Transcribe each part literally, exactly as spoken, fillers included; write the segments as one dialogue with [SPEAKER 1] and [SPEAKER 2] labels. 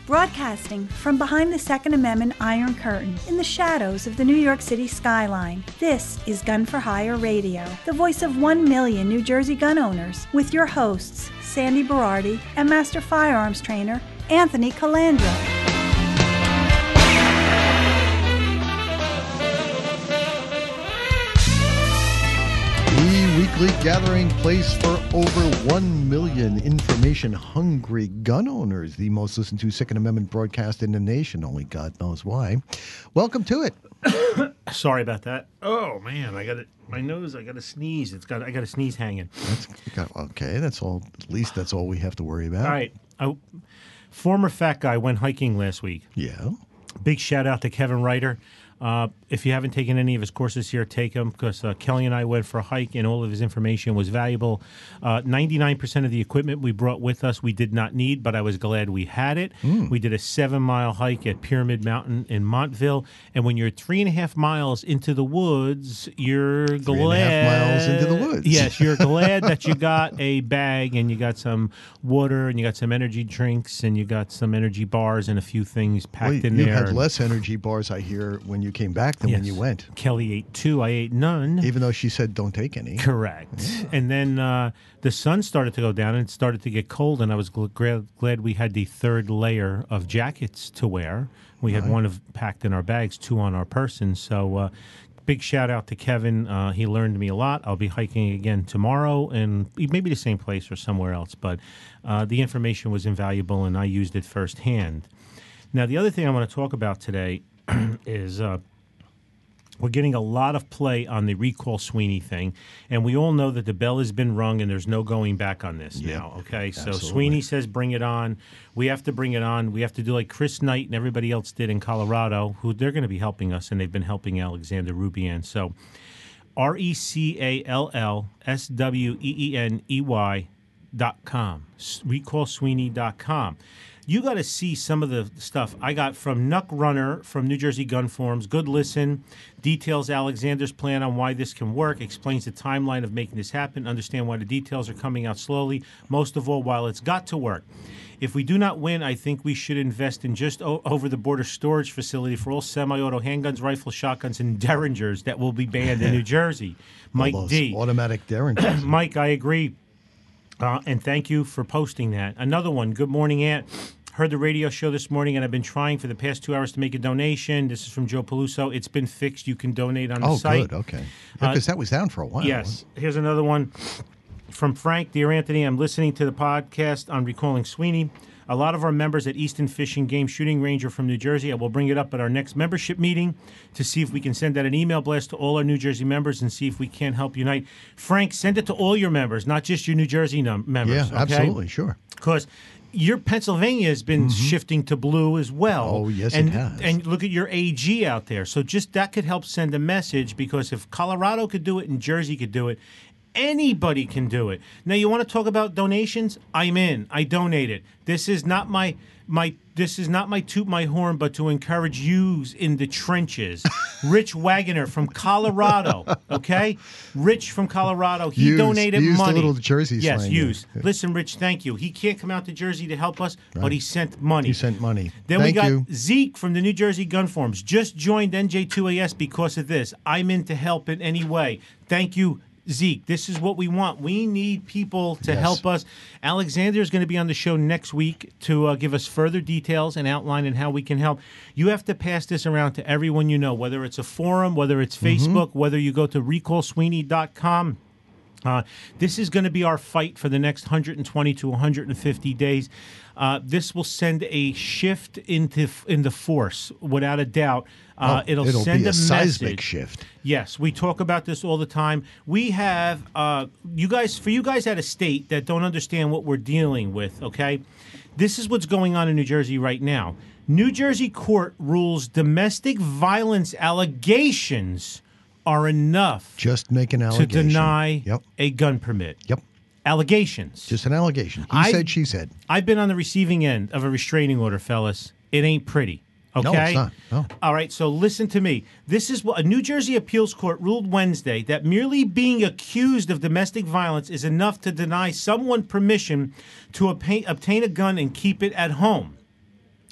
[SPEAKER 1] Broadcasting from behind the Second Amendment Iron Curtain in the shadows of the New York City skyline, this is Gun for Hire Radio, the voice of one million New Jersey gun owners, with your hosts, Sandy Berardi and Master Firearms Trainer, Anthony Calandra.
[SPEAKER 2] Weekly gathering place for over one million information-hungry gun owners. The most listened to Second Amendment broadcast in the nation. Only God knows why. Welcome to it.
[SPEAKER 3] Sorry about that. Oh man, I got it. My nose. I got to sneeze. It's got. I got a sneeze hanging.
[SPEAKER 2] That's okay. That's all. At least that's all we have to worry about.
[SPEAKER 3] All right. I, former fat guy went hiking last week.
[SPEAKER 2] Yeah.
[SPEAKER 3] Big shout out to Kevin Ryder. Uh, if you haven't taken any of his courses here, take them, because uh, Kelly and I went for a hike, and all of his information was valuable. Uh, ninety-nine percent of the equipment we brought with us we did not need, but I was glad we had it. Mm. We did a seven-mile hike at Pyramid Mountain in Montville, and when you're three and a half miles into the woods, you're
[SPEAKER 2] three
[SPEAKER 3] glad...
[SPEAKER 2] and a half miles into the woods.
[SPEAKER 3] Yes, you're glad that you got a bag, and you got some water, and you got some energy drinks, and you got some energy bars and a few things packed
[SPEAKER 2] well,
[SPEAKER 3] in
[SPEAKER 2] you
[SPEAKER 3] there.
[SPEAKER 2] You had less energy bars, I hear, when you came back than
[SPEAKER 3] yes.
[SPEAKER 2] when you went.
[SPEAKER 3] Kelly ate two. I ate none.
[SPEAKER 2] Even though she said don't take any.
[SPEAKER 3] Correct. Yeah. And then uh, the sun started to go down and it started to get cold, and I was gl- glad we had the third layer of jackets to wear. We had right. one of packed in our bags, two on our person. So uh, big shout out to Kevin. Uh, he learned me a lot. I'll be hiking again tomorrow, and maybe the same place or somewhere else. But uh, the information was invaluable, and I used it firsthand. Now, the other thing I want to talk about today is... Uh, We're getting a lot of play on the Recall Sweeney thing, and we all know that the bell has been rung and there's no going back on this yep. now, okay?
[SPEAKER 2] Absolutely.
[SPEAKER 3] So Sweeney says bring it on. We have to bring it on. We have to do like Chris Knight and everybody else did in Colorado, who they're going to be helping us, and they've been helping Alexander Rubian. So R E C A L L S W E E N E Y dot com, recall sweeney dot com. You got to see some of the stuff I got from Nuck Runner from New Jersey Gun Forums. Good listen. Details Alexander's plan on why this can work. Explains the timeline of making this happen. Understand why the details are coming out slowly. Most of all, while it's got to work. If we do not win, I think we should invest in just o- over-the-border storage facility for all semi-auto handguns, rifles, shotguns, and Derringers that will be banned in New Jersey. Mike D.
[SPEAKER 2] Automatic Derringers.
[SPEAKER 3] Mike, I agree. Uh, and thank you for posting that. Another one. Good morning, Aunt. Heard the radio show this morning, and I've been trying for the past two hours to make a donation. This is from Joe Peluso. It's been fixed. You can donate on the
[SPEAKER 2] oh,
[SPEAKER 3] site.
[SPEAKER 2] Oh, good. Okay. Because yeah, uh, that was down for a while.
[SPEAKER 3] Yes. Here's another one from Frank. Dear Anthony, I'm listening to the podcast on Recalling Sweeney. A lot of our members at Easton Fish and Game Shooting Range are from New Jersey. I will bring it up at our next membership meeting to see if we can send out an email blast to all our New Jersey members and see if we can help unite. Frank, send it to all your members, not just your New Jersey num- members.
[SPEAKER 2] Yeah,
[SPEAKER 3] okay?
[SPEAKER 2] absolutely, sure.
[SPEAKER 3] Because your Pennsylvania has been mm-hmm. shifting to blue as well.
[SPEAKER 2] Oh, yes,
[SPEAKER 3] and,
[SPEAKER 2] it has.
[SPEAKER 3] And look at your A G out there. So just that could help send a message, because if Colorado could do it and Jersey could do it, anybody can do it. Now, you want to talk about donations? I'm in. I donate it. This is not my my. This is not my toot my horn, but to encourage yous in the trenches. Rich Wagoner from Colorado. Okay, Rich from Colorado. He
[SPEAKER 2] used,
[SPEAKER 3] donated
[SPEAKER 2] used
[SPEAKER 3] money.
[SPEAKER 2] A little Jersey
[SPEAKER 3] yes,
[SPEAKER 2] slang
[SPEAKER 3] used.
[SPEAKER 2] there.
[SPEAKER 3] Listen, Rich, thank you. He can't come out to Jersey to help us,
[SPEAKER 2] right.
[SPEAKER 3] but he sent money.
[SPEAKER 2] He sent money.
[SPEAKER 3] Then
[SPEAKER 2] Thank
[SPEAKER 3] we got
[SPEAKER 2] you.
[SPEAKER 3] Zeke from the New Jersey Gun Forums. Just joined N J two A S because of this. I'm in to help in any way. Thank you, Zeke. This is what we want. We need people to
[SPEAKER 2] yes.
[SPEAKER 3] help us. Alexander is going to be on the show next week to uh, give us further details and outline and how we can help. You have to pass this around to everyone you know, whether it's a forum, whether it's Facebook, mm-hmm. whether you go to recall sweeney dot com. Uh, this is going to be our fight for the next one hundred twenty to one hundred fifty days. Uh, this will send a shift into in the force, without a doubt. Uh,
[SPEAKER 2] oh,
[SPEAKER 3] it'll,
[SPEAKER 2] it'll
[SPEAKER 3] send
[SPEAKER 2] be a,
[SPEAKER 3] a
[SPEAKER 2] seismic
[SPEAKER 3] message.
[SPEAKER 2] shift.
[SPEAKER 3] Yes, we talk about this all the time. We have uh, you guys for you guys out of state that don't understand what we're dealing with. Okay, this is what's going on in New Jersey right now. New Jersey court rules domestic violence allegations are enough
[SPEAKER 2] just make an allegation
[SPEAKER 3] to deny
[SPEAKER 2] yep.
[SPEAKER 3] a gun permit.
[SPEAKER 2] Yep.
[SPEAKER 3] Allegations.
[SPEAKER 2] Just an allegation. He
[SPEAKER 3] I,
[SPEAKER 2] said, she said.
[SPEAKER 3] I've been on the receiving end of a restraining order, fellas. It ain't pretty. Okay?
[SPEAKER 2] No, it's not. No.
[SPEAKER 3] All right, so listen to me. This is what a New Jersey appeals court ruled Wednesday, that merely being accused of domestic violence is enough to deny someone permission to obtain, obtain a gun and keep it at home.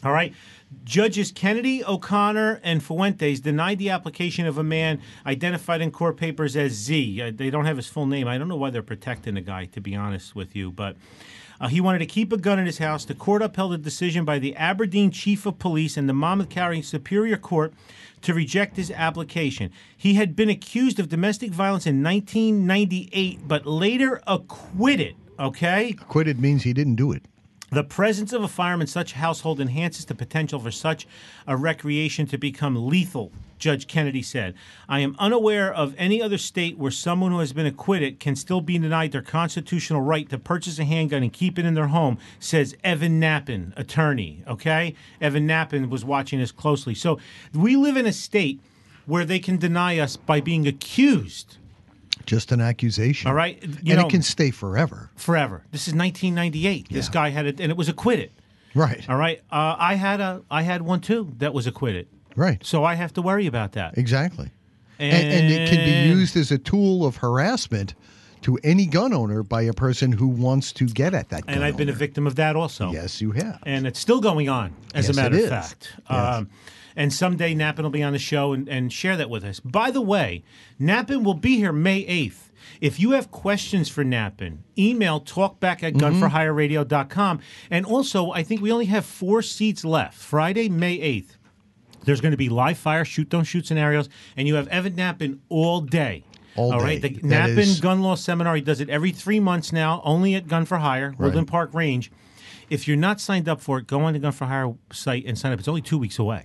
[SPEAKER 3] All right. Judges Kennedy, O'Connor, and Fuentes denied the application of a man identified in court papers as Z. Uh, they don't have his full name. I don't know why they're protecting the guy, to be honest with you. But uh, he wanted to keep a gun in his house. The court upheld a decision by the Aberdeen Chief of Police and the Monmouth County Superior Court to reject his application. He had been accused of domestic violence in nineteen ninety-eight, but later acquitted. Okay?
[SPEAKER 2] Acquitted means he didn't do it.
[SPEAKER 3] The presence of a firearm in such a household enhances the potential for such a recreation to become lethal, Judge Kennedy said. I am unaware of any other state where someone who has been acquitted can still be denied their constitutional right to purchase a handgun and keep it in their home, says Evan Knappen, attorney. Okay? Evan Knappen was watching this closely. So we live in a state where they can deny us by being accused.
[SPEAKER 2] Just an accusation.
[SPEAKER 3] All right. You
[SPEAKER 2] and
[SPEAKER 3] know,
[SPEAKER 2] it can stay forever.
[SPEAKER 3] Forever. This is nineteen ninety-eight. This
[SPEAKER 2] Yeah.
[SPEAKER 3] guy had it, and it was acquitted.
[SPEAKER 2] Right.
[SPEAKER 3] All right. Uh, I had a, I had one too that was acquitted.
[SPEAKER 2] Right.
[SPEAKER 3] So I have to worry about that.
[SPEAKER 2] Exactly.
[SPEAKER 3] And,
[SPEAKER 2] And, and it can be used as a tool of harassment to any gun owner by a person who wants to get at that gun
[SPEAKER 3] And I've been a
[SPEAKER 2] owner.
[SPEAKER 3] victim of that also.
[SPEAKER 2] Yes, you have.
[SPEAKER 3] And it's still going on, as
[SPEAKER 2] Yes,
[SPEAKER 3] a matter
[SPEAKER 2] it
[SPEAKER 3] of
[SPEAKER 2] is.
[SPEAKER 3] fact.
[SPEAKER 2] Yes.
[SPEAKER 3] Um, and someday Knappen will be on the show and, and share that with us. By the way, Knappen will be here May eighth. If you have questions for Knappen, email talkback at gun for hire radio dot com. And also, I think we only have four seats left. Friday, May eighth. There's going to be live fire, shoot, don't shoot scenarios. And you have Evan Knappen all day.
[SPEAKER 2] All
[SPEAKER 3] All
[SPEAKER 2] day.
[SPEAKER 3] right, the
[SPEAKER 2] That
[SPEAKER 3] Knappen
[SPEAKER 2] is-
[SPEAKER 3] Gun Law Seminar, he does it every three months now, only at Gun for Hire, Woodland Park Range. If you're not signed up for it, go on the Gun for Hire site and sign up. It's only two weeks away.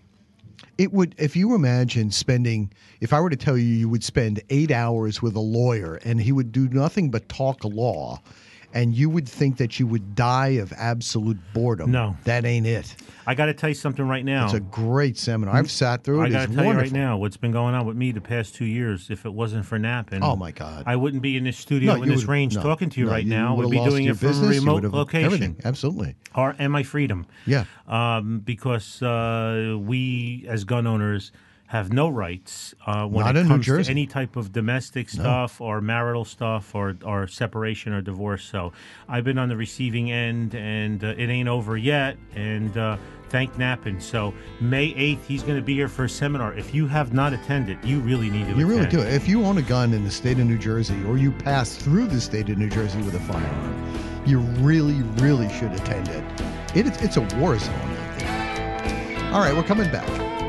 [SPEAKER 2] It would, if you imagine spending, if I were to tell you you would spend eight hours with a lawyer and he would do nothing but talk law, and you would think that you would die of absolute boredom.
[SPEAKER 3] No.
[SPEAKER 2] That ain't it.
[SPEAKER 3] I got to tell you something right now.
[SPEAKER 2] It's a great seminar. I've sat through it.
[SPEAKER 3] I got to
[SPEAKER 2] It's
[SPEAKER 3] tell
[SPEAKER 2] wonderful.
[SPEAKER 3] you right now what's been going on with me the past two years. If it wasn't for Knappen,
[SPEAKER 2] Oh, my God.
[SPEAKER 3] I wouldn't be in this studio
[SPEAKER 2] No,
[SPEAKER 3] in
[SPEAKER 2] you
[SPEAKER 3] this
[SPEAKER 2] would-
[SPEAKER 3] range
[SPEAKER 2] no,
[SPEAKER 3] talking to you
[SPEAKER 2] no,
[SPEAKER 3] right
[SPEAKER 2] you
[SPEAKER 3] now.
[SPEAKER 2] would
[SPEAKER 3] We'd
[SPEAKER 2] have
[SPEAKER 3] be
[SPEAKER 2] lost
[SPEAKER 3] doing
[SPEAKER 2] your
[SPEAKER 3] it from a
[SPEAKER 2] business, you
[SPEAKER 3] remote
[SPEAKER 2] would have-
[SPEAKER 3] location.
[SPEAKER 2] Everything. Absolutely.
[SPEAKER 3] Or, and my freedom.
[SPEAKER 2] Yeah.
[SPEAKER 3] Um, because uh, we, as gun owners, have no rights uh, when
[SPEAKER 2] Not
[SPEAKER 3] it
[SPEAKER 2] in New
[SPEAKER 3] comes to
[SPEAKER 2] Jersey.
[SPEAKER 3] any type of domestic stuff or marital stuff or, or separation or divorce. So I've been on the receiving end, and uh, it ain't over yet. And uh, thank Knappen. So May eighth, he's going to be here for a seminar. If you have not attended, you really need to
[SPEAKER 2] You really
[SPEAKER 3] attend.
[SPEAKER 2] do. If you own a gun in the state of New Jersey or you pass through the state of New Jersey with a firearm, you really, really should attend it. it it's, it's a war zone out there. All right, we're coming back.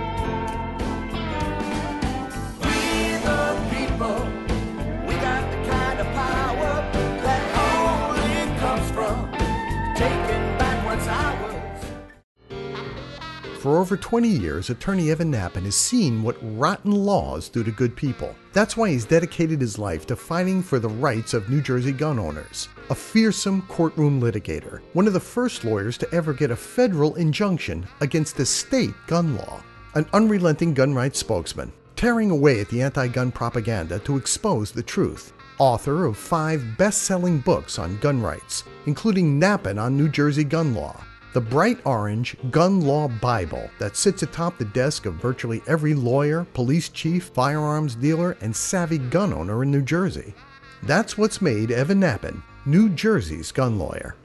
[SPEAKER 2] For over twenty years, attorney Evan Knappen has seen what rotten laws do to good people. That's why he's dedicated his life to fighting for the rights of New Jersey gun owners. A fearsome courtroom litigator, one of the first lawyers to ever get a federal injunction against a state gun law. An unrelenting gun rights spokesman, tearing away at the anti-gun propaganda to expose the truth. Author of five best-selling books on gun rights, including Knappen on New Jersey gun law. The bright orange Gun Law Bible that sits atop the desk of virtually every lawyer, police chief, firearms dealer, and savvy gun owner in New Jersey. That's what's made Evan Knappen New Jersey's gun lawyer.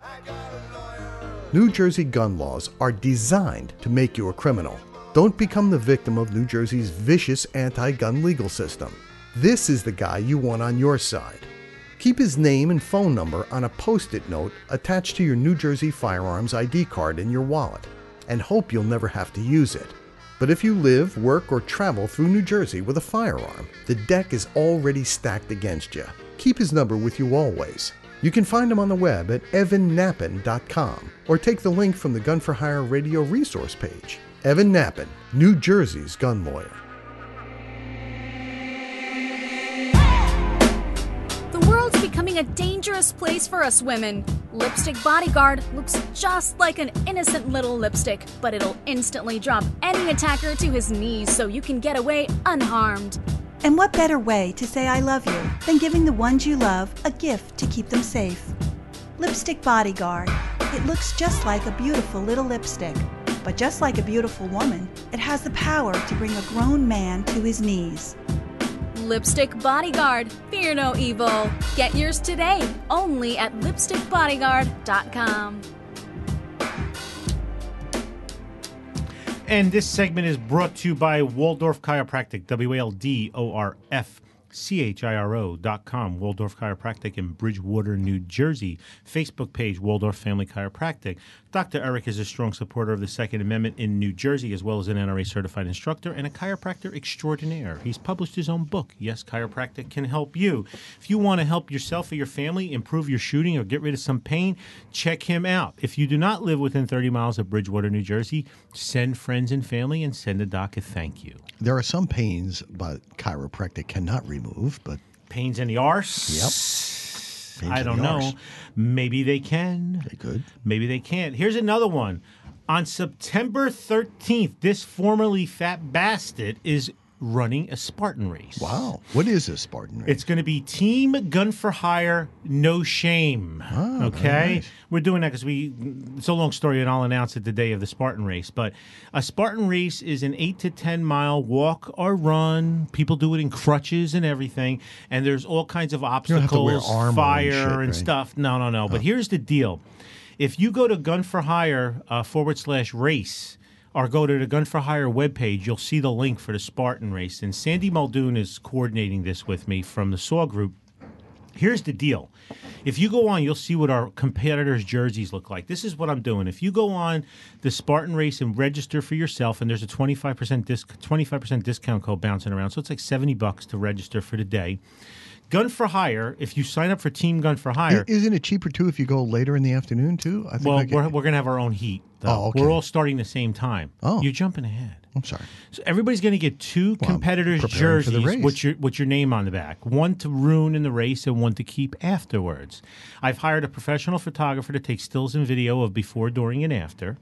[SPEAKER 2] New Jersey gun laws are designed to make you a criminal. Don't become the victim of New Jersey's vicious anti-gun legal system. This is the guy you want on your side. Keep his name and phone number on a post-it note attached to your New Jersey firearms I D card in your wallet, and hope you'll never have to use it. But if you live, work, or travel through New Jersey with a firearm, the deck is already stacked against you. Keep his number with you always. You can find him on the web at evan knappen dot com or take the link from the Gun for Hire radio resource page. Evan Knappen, New Jersey's gun lawyer.
[SPEAKER 4] The world's becoming a dangerous place for us women. Lipstick Bodyguard looks just like an innocent little lipstick, but it'll instantly drop any attacker to his knees so you can get away unharmed.
[SPEAKER 1] And what better way to say I love you than giving the ones you love a gift to keep them safe? Lipstick Bodyguard. It looks just like a beautiful little lipstick. But just like a beautiful woman, it has the power to bring a grown man to his knees.
[SPEAKER 4] Lipstick Bodyguard. Fear no evil. Get yours today, only at lipstick bodyguard dot com.
[SPEAKER 3] And this segment is brought to you by Waldorf Chiropractic, W A L D O R F C H I R O dot com, Waldorf Chiropractic in Bridgewater, New Jersey. Facebook page, Waldorf Family Chiropractic. Doctor Eric is a strong supporter of the Second Amendment in New Jersey, as well as an N R A-certified instructor and a chiropractor extraordinaire. He's published his own book, Yes, Chiropractic Can Help You. If you want to help yourself or your family improve your shooting or get rid of some pain, check him out. If you do not live within thirty miles of Bridgewater, New Jersey, send friends and family and send a doc a thank you.
[SPEAKER 2] There are some pains, but chiropractic cannot remove, but...
[SPEAKER 3] Pains in the arse?
[SPEAKER 2] Yep. Pains
[SPEAKER 3] I
[SPEAKER 2] in
[SPEAKER 3] don't
[SPEAKER 2] the
[SPEAKER 3] know.
[SPEAKER 2] arse.
[SPEAKER 3] Maybe they can.
[SPEAKER 2] They could.
[SPEAKER 3] Maybe they can't. Here's another one. On September thirteenth, this formerly fat bastard is running a Spartan race.
[SPEAKER 2] Wow. What is a Spartan race?
[SPEAKER 3] It's going to be Team Gun for Hire, No Shame.
[SPEAKER 2] Oh, very
[SPEAKER 3] okay?
[SPEAKER 2] nice.
[SPEAKER 3] We're doing that because we, it's a long story, and I'll announce it the day of the Spartan race. But a Spartan race is an eight to ten mile walk or run. People do it in crutches and everything. And there's all kinds of
[SPEAKER 2] don't have to wear
[SPEAKER 3] obstacles,
[SPEAKER 2] armor and
[SPEAKER 3] fire
[SPEAKER 2] shit,
[SPEAKER 3] and,
[SPEAKER 2] right?
[SPEAKER 3] stuff. No, no, no. But here's the deal. If you go to Gun for Hire uh, forward slash race, or go to the Gun for Hire webpage, you'll see the link for the Spartan race. And Sandy Muldoon is coordinating this with me from the S A W group. Here's the deal. If you go on, you'll see what our competitors' jerseys look like. This is what I'm doing. If you go on the Spartan race and register for yourself, and there's a twenty-five percent disc, twenty-five percent discount code bouncing around, so it's like seventy bucks to register for the day. Gun for Hire, if you sign up for Team Gun for Hire...
[SPEAKER 2] I- Isn't it cheaper, too, if you go later in the afternoon, too? I think
[SPEAKER 3] Well,
[SPEAKER 2] I could-
[SPEAKER 3] we're, we're going to have our own heat, though.
[SPEAKER 2] Oh, okay.
[SPEAKER 3] We're all starting the same time.
[SPEAKER 2] Oh.
[SPEAKER 3] You're jumping ahead.
[SPEAKER 2] I'm sorry.
[SPEAKER 3] So everybody's going to get two
[SPEAKER 2] Well, I'm
[SPEAKER 3] competitors'
[SPEAKER 2] preparing for the
[SPEAKER 3] jerseys
[SPEAKER 2] race.
[SPEAKER 3] with your with your name on the back. One to ruin in the race and one to keep afterwards. I've hired a professional photographer to take stills and video of before, during, and after.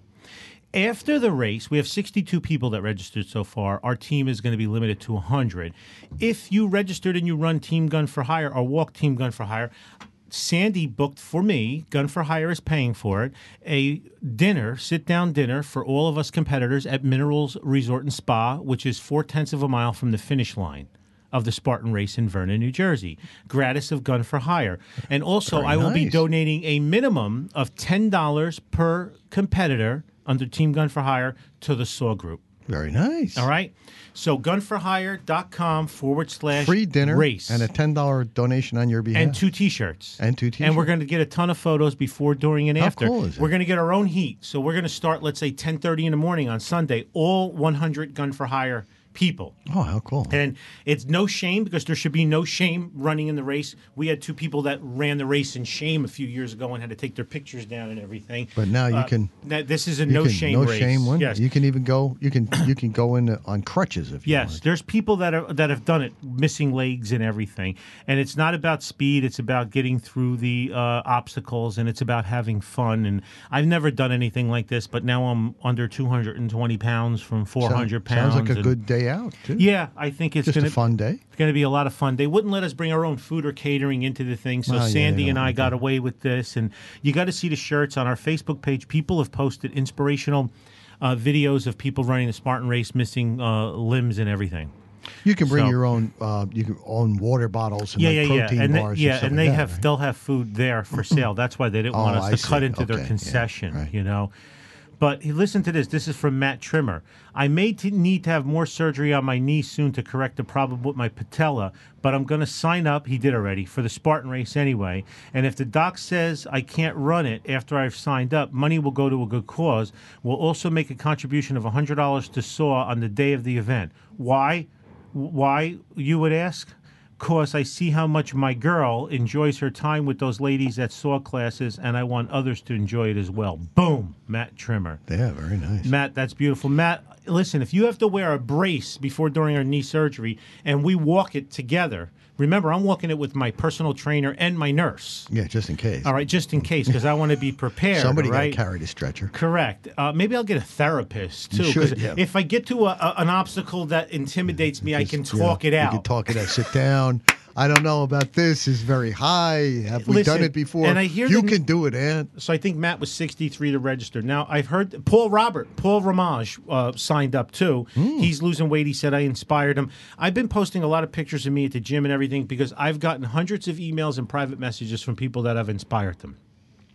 [SPEAKER 3] After the race, we have sixty-two people that registered so far. Our team is going to be limited to one hundred. If you registered and you run Team Gun for Hire or walk Team Gun for Hire, Sandy booked for me, Gun for Hire is paying for it, a dinner, sit-down dinner for all of us competitors at Minerals Resort and Spa, which is four-tenths of a mile from the finish line of the Spartan race in Vernon, New Jersey. Gratis of Gun for Hire. And also,
[SPEAKER 2] Very
[SPEAKER 3] I will be
[SPEAKER 2] nice.
[SPEAKER 3] donating a minimum of ten dollars per competitor under Team Gun for Hire to the S A W group.
[SPEAKER 2] Very nice.
[SPEAKER 3] All right? So gunforhire.com forward slash
[SPEAKER 2] Free dinner
[SPEAKER 3] race.
[SPEAKER 2] and a ten dollars donation on your behalf.
[SPEAKER 3] And two T-shirts.
[SPEAKER 2] And two
[SPEAKER 3] And we're
[SPEAKER 2] T-shirts.
[SPEAKER 3] going to get a ton of photos before, during, and
[SPEAKER 2] How
[SPEAKER 3] after.
[SPEAKER 2] cool is
[SPEAKER 3] We're
[SPEAKER 2] it?
[SPEAKER 3] going to get our own heat. So we're going to start, let's say, ten thirty in the morning on Sunday. All one hundred Gun for Hire people.
[SPEAKER 2] Oh, how cool.
[SPEAKER 3] And it's no shame, because there should be no shame running in the race. We had two people that ran the race in shame a few years ago and had to take their pictures down and everything.
[SPEAKER 2] But now you
[SPEAKER 3] Uh,
[SPEAKER 2] can...
[SPEAKER 3] that- This is a
[SPEAKER 2] you
[SPEAKER 3] no
[SPEAKER 2] can-
[SPEAKER 3] shame
[SPEAKER 2] no
[SPEAKER 3] race.
[SPEAKER 2] shame one.
[SPEAKER 3] Yes.
[SPEAKER 2] You can even go. You can you can go in on crutches if you
[SPEAKER 3] Yes,
[SPEAKER 2] want.
[SPEAKER 3] there's people that are that have done it, missing legs and everything, and it's not about speed. It's about getting through the uh, obstacles, and it's about having fun. And I've never done anything like this, but now I'm under two hundred twenty pounds from four hundred
[SPEAKER 2] Sound-
[SPEAKER 3] pounds.
[SPEAKER 2] Sounds like a
[SPEAKER 3] and-
[SPEAKER 2] good day out too.
[SPEAKER 3] Yeah, I think it's
[SPEAKER 2] Just
[SPEAKER 3] going
[SPEAKER 2] a fun day.
[SPEAKER 3] It's going to be a lot of fun. They wouldn't let us bring our own food or catering into the thing, so
[SPEAKER 2] Well, yeah,
[SPEAKER 3] Sandy
[SPEAKER 2] they
[SPEAKER 3] and
[SPEAKER 2] don't
[SPEAKER 3] I
[SPEAKER 2] want
[SPEAKER 3] got
[SPEAKER 2] that.
[SPEAKER 3] away with this. And you got to see the shirts on our Facebook page. People have posted inspirational uh, videos of people running the Spartan race, missing uh, limbs and everything.
[SPEAKER 2] You can bring
[SPEAKER 3] So-
[SPEAKER 2] your own. Uh, you can own water bottles and
[SPEAKER 3] Yeah,
[SPEAKER 2] like
[SPEAKER 3] yeah, yeah,
[SPEAKER 2] protein
[SPEAKER 3] and
[SPEAKER 2] bars.
[SPEAKER 3] they, yeah,
[SPEAKER 2] stuff
[SPEAKER 3] and
[SPEAKER 2] like
[SPEAKER 3] they
[SPEAKER 2] that,
[SPEAKER 3] have
[SPEAKER 2] right?
[SPEAKER 3] they'll have food there for sale. That's why they didn't want
[SPEAKER 2] Oh,
[SPEAKER 3] us
[SPEAKER 2] I
[SPEAKER 3] to cut
[SPEAKER 2] see.
[SPEAKER 3] into their
[SPEAKER 2] Okay, yeah,
[SPEAKER 3] concession,
[SPEAKER 2] right.
[SPEAKER 3] you know. But he- listen to this. This is from Matt Trimmer. I may t- need to have more surgery on my knee soon to correct the problem with my patella, but I'm going to sign up. He did already for the Spartan race anyway. And if the doc says I can't run it after I've signed up, money will go to a good cause. We'll also make a contribution of one hundred dollars to S A W on the day of the event. Why? Why, you would ask? Because I see how much my girl enjoys her time with those ladies at S A W classes, and I want others to enjoy it as well. Boom, Matt Trimmer.
[SPEAKER 2] Yeah, very nice.
[SPEAKER 3] Matt, that's beautiful. Matt, listen, if you have to wear a brace before, during, or knee surgery, and we walk it together, remember, I'm walking it with my personal trainer and my nurse.
[SPEAKER 2] Yeah, just in case.
[SPEAKER 3] All right, just in case, because I want to be prepared.
[SPEAKER 2] Somebody got to
[SPEAKER 3] right?
[SPEAKER 2] carry the stretcher.
[SPEAKER 3] Correct. Uh, maybe I'll get a therapist too.
[SPEAKER 2] You
[SPEAKER 3] 'cause
[SPEAKER 2] should, yeah.
[SPEAKER 3] If I get to a, a, an obstacle that intimidates me, I can
[SPEAKER 2] Just,
[SPEAKER 3] talk
[SPEAKER 2] yeah,
[SPEAKER 3] it out.
[SPEAKER 2] You can talk it out. Sit down. I don't know about this. It's very high. Have we
[SPEAKER 3] Listen,
[SPEAKER 2] done it before?
[SPEAKER 3] and I hear
[SPEAKER 2] you
[SPEAKER 3] the-
[SPEAKER 2] can do it, Ant.
[SPEAKER 3] So I think Matt was sixty-three to register. Now I've heard Paul Robert, Paul Ramage uh, signed up too.
[SPEAKER 2] Hmm.
[SPEAKER 3] He's losing weight. He said I inspired him. I've been posting a lot of pictures of me at the gym and everything because I've gotten hundreds of emails and private messages from people that have inspired them.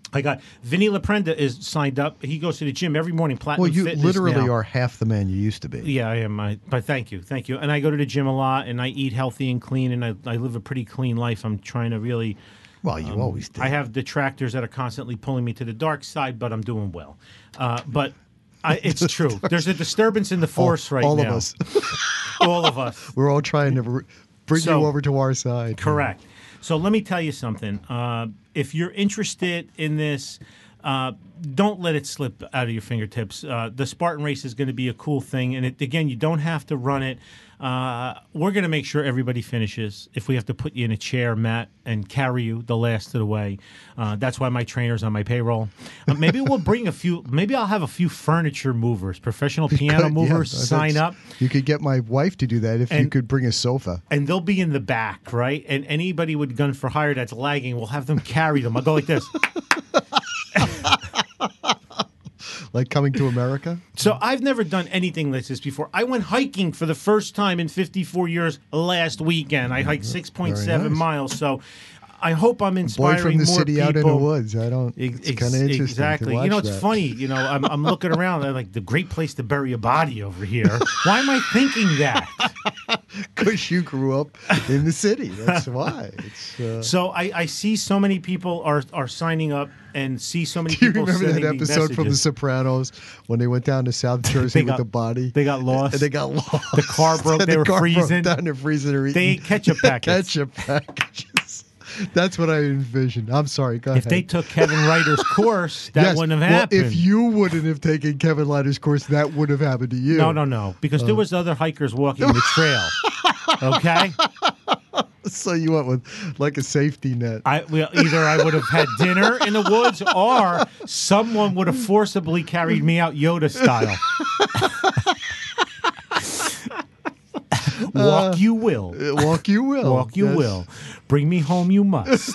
[SPEAKER 3] I got Vinny LaPrenda is signed up. He goes to the gym every morning. Platinum
[SPEAKER 2] Well, you
[SPEAKER 3] Fitness
[SPEAKER 2] literally
[SPEAKER 3] now.
[SPEAKER 2] are half the man you used to be.
[SPEAKER 3] Yeah, I am. I, but thank you, thank you. And I go to the gym a lot, and I eat healthy and clean, and I, I live a pretty clean life. I'm trying to really.
[SPEAKER 2] Well, you
[SPEAKER 3] um,
[SPEAKER 2] always did.
[SPEAKER 3] I have detractors that are constantly pulling me to the dark side, but I'm doing well. Uh, but I, it's true. There's a disturbance in the force
[SPEAKER 2] all,
[SPEAKER 3] right
[SPEAKER 2] all
[SPEAKER 3] now.
[SPEAKER 2] All of us.
[SPEAKER 3] all of us.
[SPEAKER 2] We're all trying to re- bring
[SPEAKER 3] So,
[SPEAKER 2] you over to our side.
[SPEAKER 3] Correct. So let me tell you something. Uh, if you're interested in this, uh, don't let it slip out of your fingertips. Uh, the Spartan Race is going to be a cool thing. And it, again, you don't have to run it. Uh, we're going to make sure everybody finishes. If we have to put you in a chair, Matt, and carry you the last of the way, uh, that's why my trainer's on my payroll. Uh, maybe we'll bring a few. Maybe I'll have a few furniture movers, professional piano
[SPEAKER 2] Yeah,
[SPEAKER 3] movers,
[SPEAKER 2] that's-
[SPEAKER 3] sign up.
[SPEAKER 2] You could get my wife to do that if you
[SPEAKER 3] And-
[SPEAKER 2] could bring a sofa.
[SPEAKER 3] And they'll be in the back, right? And anybody with Gun for Hire that's lagging, we'll have them carry them. I'll go like this.
[SPEAKER 2] Like Coming to America?
[SPEAKER 3] So I've never done anything like this before. I went hiking for the first time in fifty-four years last weekend. I hiked six point seven
[SPEAKER 2] nice.
[SPEAKER 3] miles. So I hope I'm
[SPEAKER 2] Boy
[SPEAKER 3] inspiring
[SPEAKER 2] from the
[SPEAKER 3] more
[SPEAKER 2] city
[SPEAKER 3] people.
[SPEAKER 2] out in the woods. I don't. It's
[SPEAKER 3] Ex-
[SPEAKER 2] kind of interesting.
[SPEAKER 3] Exactly.
[SPEAKER 2] To watch
[SPEAKER 3] You know, it's
[SPEAKER 2] that.
[SPEAKER 3] funny. You know, I'm, I'm looking around. I'm like, the great place to bury a body over here. Why am I thinking that?
[SPEAKER 2] Because you grew up in the city. That's why. It's, uh...
[SPEAKER 3] So I, I see so many people are are signing up and see so many
[SPEAKER 2] Do you
[SPEAKER 3] people
[SPEAKER 2] remember that
[SPEAKER 3] sending me
[SPEAKER 2] episode from The
[SPEAKER 3] messages.
[SPEAKER 2] Sopranos when they went down to South Jersey
[SPEAKER 3] They
[SPEAKER 2] with
[SPEAKER 3] got-
[SPEAKER 2] the body?
[SPEAKER 3] They got lost.
[SPEAKER 2] And they got lost.
[SPEAKER 3] The car broke.
[SPEAKER 2] And
[SPEAKER 3] They
[SPEAKER 2] the
[SPEAKER 3] were
[SPEAKER 2] car
[SPEAKER 3] freezing.
[SPEAKER 2] Broke down. They're freezing. They're
[SPEAKER 3] They
[SPEAKER 2] eating
[SPEAKER 3] ate ketchup packets.
[SPEAKER 2] ketchup packages. That's what I envisioned. I'm sorry. Go
[SPEAKER 3] If
[SPEAKER 2] ahead.
[SPEAKER 3] they took Kevin Ryder's course, that
[SPEAKER 2] Yes.
[SPEAKER 3] wouldn't have
[SPEAKER 2] well,
[SPEAKER 3] happened.
[SPEAKER 2] if you wouldn't have taken Kevin Leiter's course, that would have happened to you.
[SPEAKER 3] No, no, no. Because there was other hikers walking the trail. Okay?
[SPEAKER 2] So you went with like a safety net.
[SPEAKER 3] I well, either I would have had dinner in the woods or someone would have forcibly carried me out Yoda style. Walk
[SPEAKER 2] Uh,
[SPEAKER 3] you will.
[SPEAKER 2] Uh, Walk you will.
[SPEAKER 3] Walk you
[SPEAKER 2] Yes.
[SPEAKER 3] will. Bring me home you must.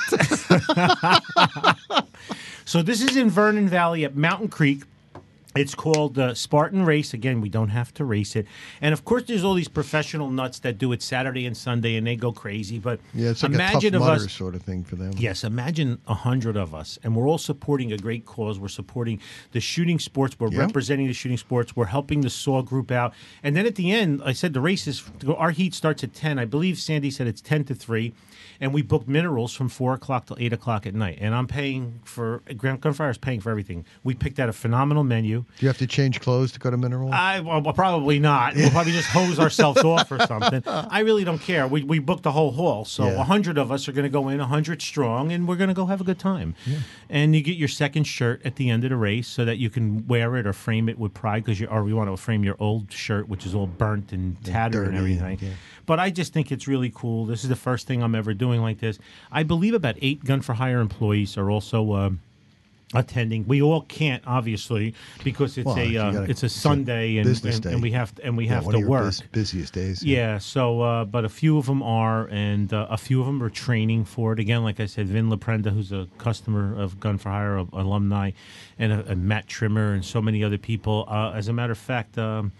[SPEAKER 3] So this is in Vernon Valley at Mountain Creek. It's called uh, Spartan Race. Again, we don't have to race it. And, of course, there's all these professional nuts that do it Saturday and Sunday, and they go crazy. But
[SPEAKER 2] Yeah, it's like
[SPEAKER 3] imagine
[SPEAKER 2] a
[SPEAKER 3] of
[SPEAKER 2] tough mudder
[SPEAKER 3] us,
[SPEAKER 2] sort of thing for them.
[SPEAKER 3] Yes, imagine a hundred of us, and we're all supporting a great cause. We're supporting the shooting sports. We're
[SPEAKER 2] Yeah.
[SPEAKER 3] representing the shooting sports. We're helping the S A W group out. And then at the end, I said the race is, our heat starts at ten. I believe Sandy said it's ten to three. And we booked minerals from four o'clock till eight o'clock at night. And I'm paying for, Grand Gunfire is paying for everything. We picked out a phenomenal menu.
[SPEAKER 2] Do you have to change clothes to go to Mineral?
[SPEAKER 3] I well, well, probably not. We'll probably just hose ourselves off or something. I really don't care. We we booked the whole hall, so a
[SPEAKER 2] Yeah.
[SPEAKER 3] hundred of us are going to go in, a hundred strong, and we're going to go have a good time. And you get your second shirt at the end of the race, so that you can wear it or frame it with pride, because you or we want to frame your old shirt, which is all burnt and tattered and
[SPEAKER 2] dirty,
[SPEAKER 3] everything.
[SPEAKER 2] yeah.
[SPEAKER 3] But I just think it's really cool. This is the first thing I'm ever doing like this. I believe about eight Gun for Hire employees are also. Um, attending. We all can't, obviously, because it's
[SPEAKER 2] Well,
[SPEAKER 3] a
[SPEAKER 2] you
[SPEAKER 3] uh,
[SPEAKER 2] gotta-
[SPEAKER 3] it's a
[SPEAKER 2] it's a
[SPEAKER 3] Sunday, and,
[SPEAKER 2] business
[SPEAKER 3] and,
[SPEAKER 2] day.
[SPEAKER 3] and we have to, and we
[SPEAKER 2] Yeah,
[SPEAKER 3] have
[SPEAKER 2] one
[SPEAKER 3] to
[SPEAKER 2] of your
[SPEAKER 3] work.
[SPEAKER 2] bus- busiest days.
[SPEAKER 3] Yeah, so uh, but a few of them are, and uh, a few of them are training for it. Again, like I said, Vin LaPrenda, who's a customer of Gun for Hire, a, alumni, and, a, and Matt Trimmer, and so many other people. Uh, as a matter of fact. Um,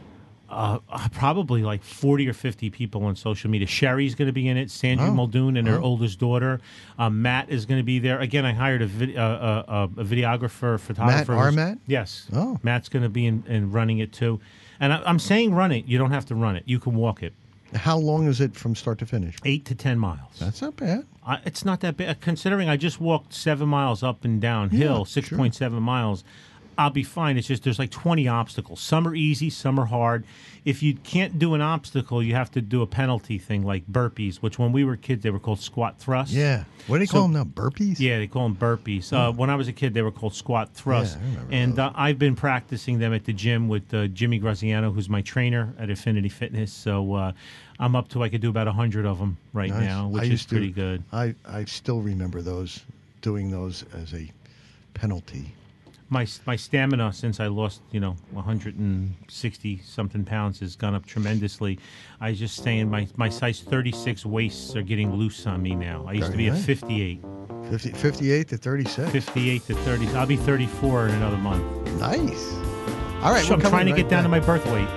[SPEAKER 3] Uh, uh, probably like forty or fifty people on social media. Sherry's going to be in it. Sandra
[SPEAKER 2] Oh.
[SPEAKER 3] Muldoon and her
[SPEAKER 2] Oh.
[SPEAKER 3] oldest daughter. Um, Matt is going to be there. Again, I hired a, vid- uh, uh, uh, a videographer, photographer.
[SPEAKER 2] our
[SPEAKER 3] who's-
[SPEAKER 2] Matt?
[SPEAKER 3] Yes.
[SPEAKER 2] Oh.
[SPEAKER 3] Matt's going to be in, in running it too. And I, I'm saying run it. You don't have to run it. You can walk it.
[SPEAKER 2] How long is it from start to finish?
[SPEAKER 3] Eight to ten miles.
[SPEAKER 2] That's not bad.
[SPEAKER 3] I, it's not that bad. Considering I just walked seven miles up and down hill,
[SPEAKER 2] Yeah,
[SPEAKER 3] six point seven miles. I'll be fine. It's just there's like twenty obstacles. Some are easy, some are hard. If you can't do an obstacle, you have to do a penalty thing like burpees, which when we were kids, they were called squat thrusts.
[SPEAKER 2] Yeah. What do they
[SPEAKER 3] So-
[SPEAKER 2] call them now? Burpees?
[SPEAKER 3] Yeah, they call them burpees. Uh, when I was a kid, they were called squat thrusts.
[SPEAKER 2] Yeah, I remember
[SPEAKER 3] and
[SPEAKER 2] those.
[SPEAKER 3] uh, I've been practicing them at the gym with uh, Jimmy Graziano, who's my trainer at Affinity Fitness. So uh, I'm up to, I could do about one hundred of them right
[SPEAKER 2] Nice.
[SPEAKER 3] now,
[SPEAKER 2] I
[SPEAKER 3] which is
[SPEAKER 2] used to-
[SPEAKER 3] pretty good.
[SPEAKER 2] I, I still remember those, doing those as a penalty.
[SPEAKER 3] My my stamina since I lost, you know, one hundred sixty something pounds has gone up tremendously. I just saying my my size thirty-six waists are getting loose on me now. I used to
[SPEAKER 2] Very
[SPEAKER 3] be a
[SPEAKER 2] nice.
[SPEAKER 3] fifty-eight,
[SPEAKER 2] fifty, fifty-eight to thirty-six.
[SPEAKER 3] fifty-eight to thirty. I'll be thirty-four in another month.
[SPEAKER 2] Nice. All right.
[SPEAKER 3] So
[SPEAKER 2] we're
[SPEAKER 3] I'm
[SPEAKER 2] coming
[SPEAKER 3] trying to
[SPEAKER 2] right
[SPEAKER 3] get down to my
[SPEAKER 2] back.
[SPEAKER 3] birth weight.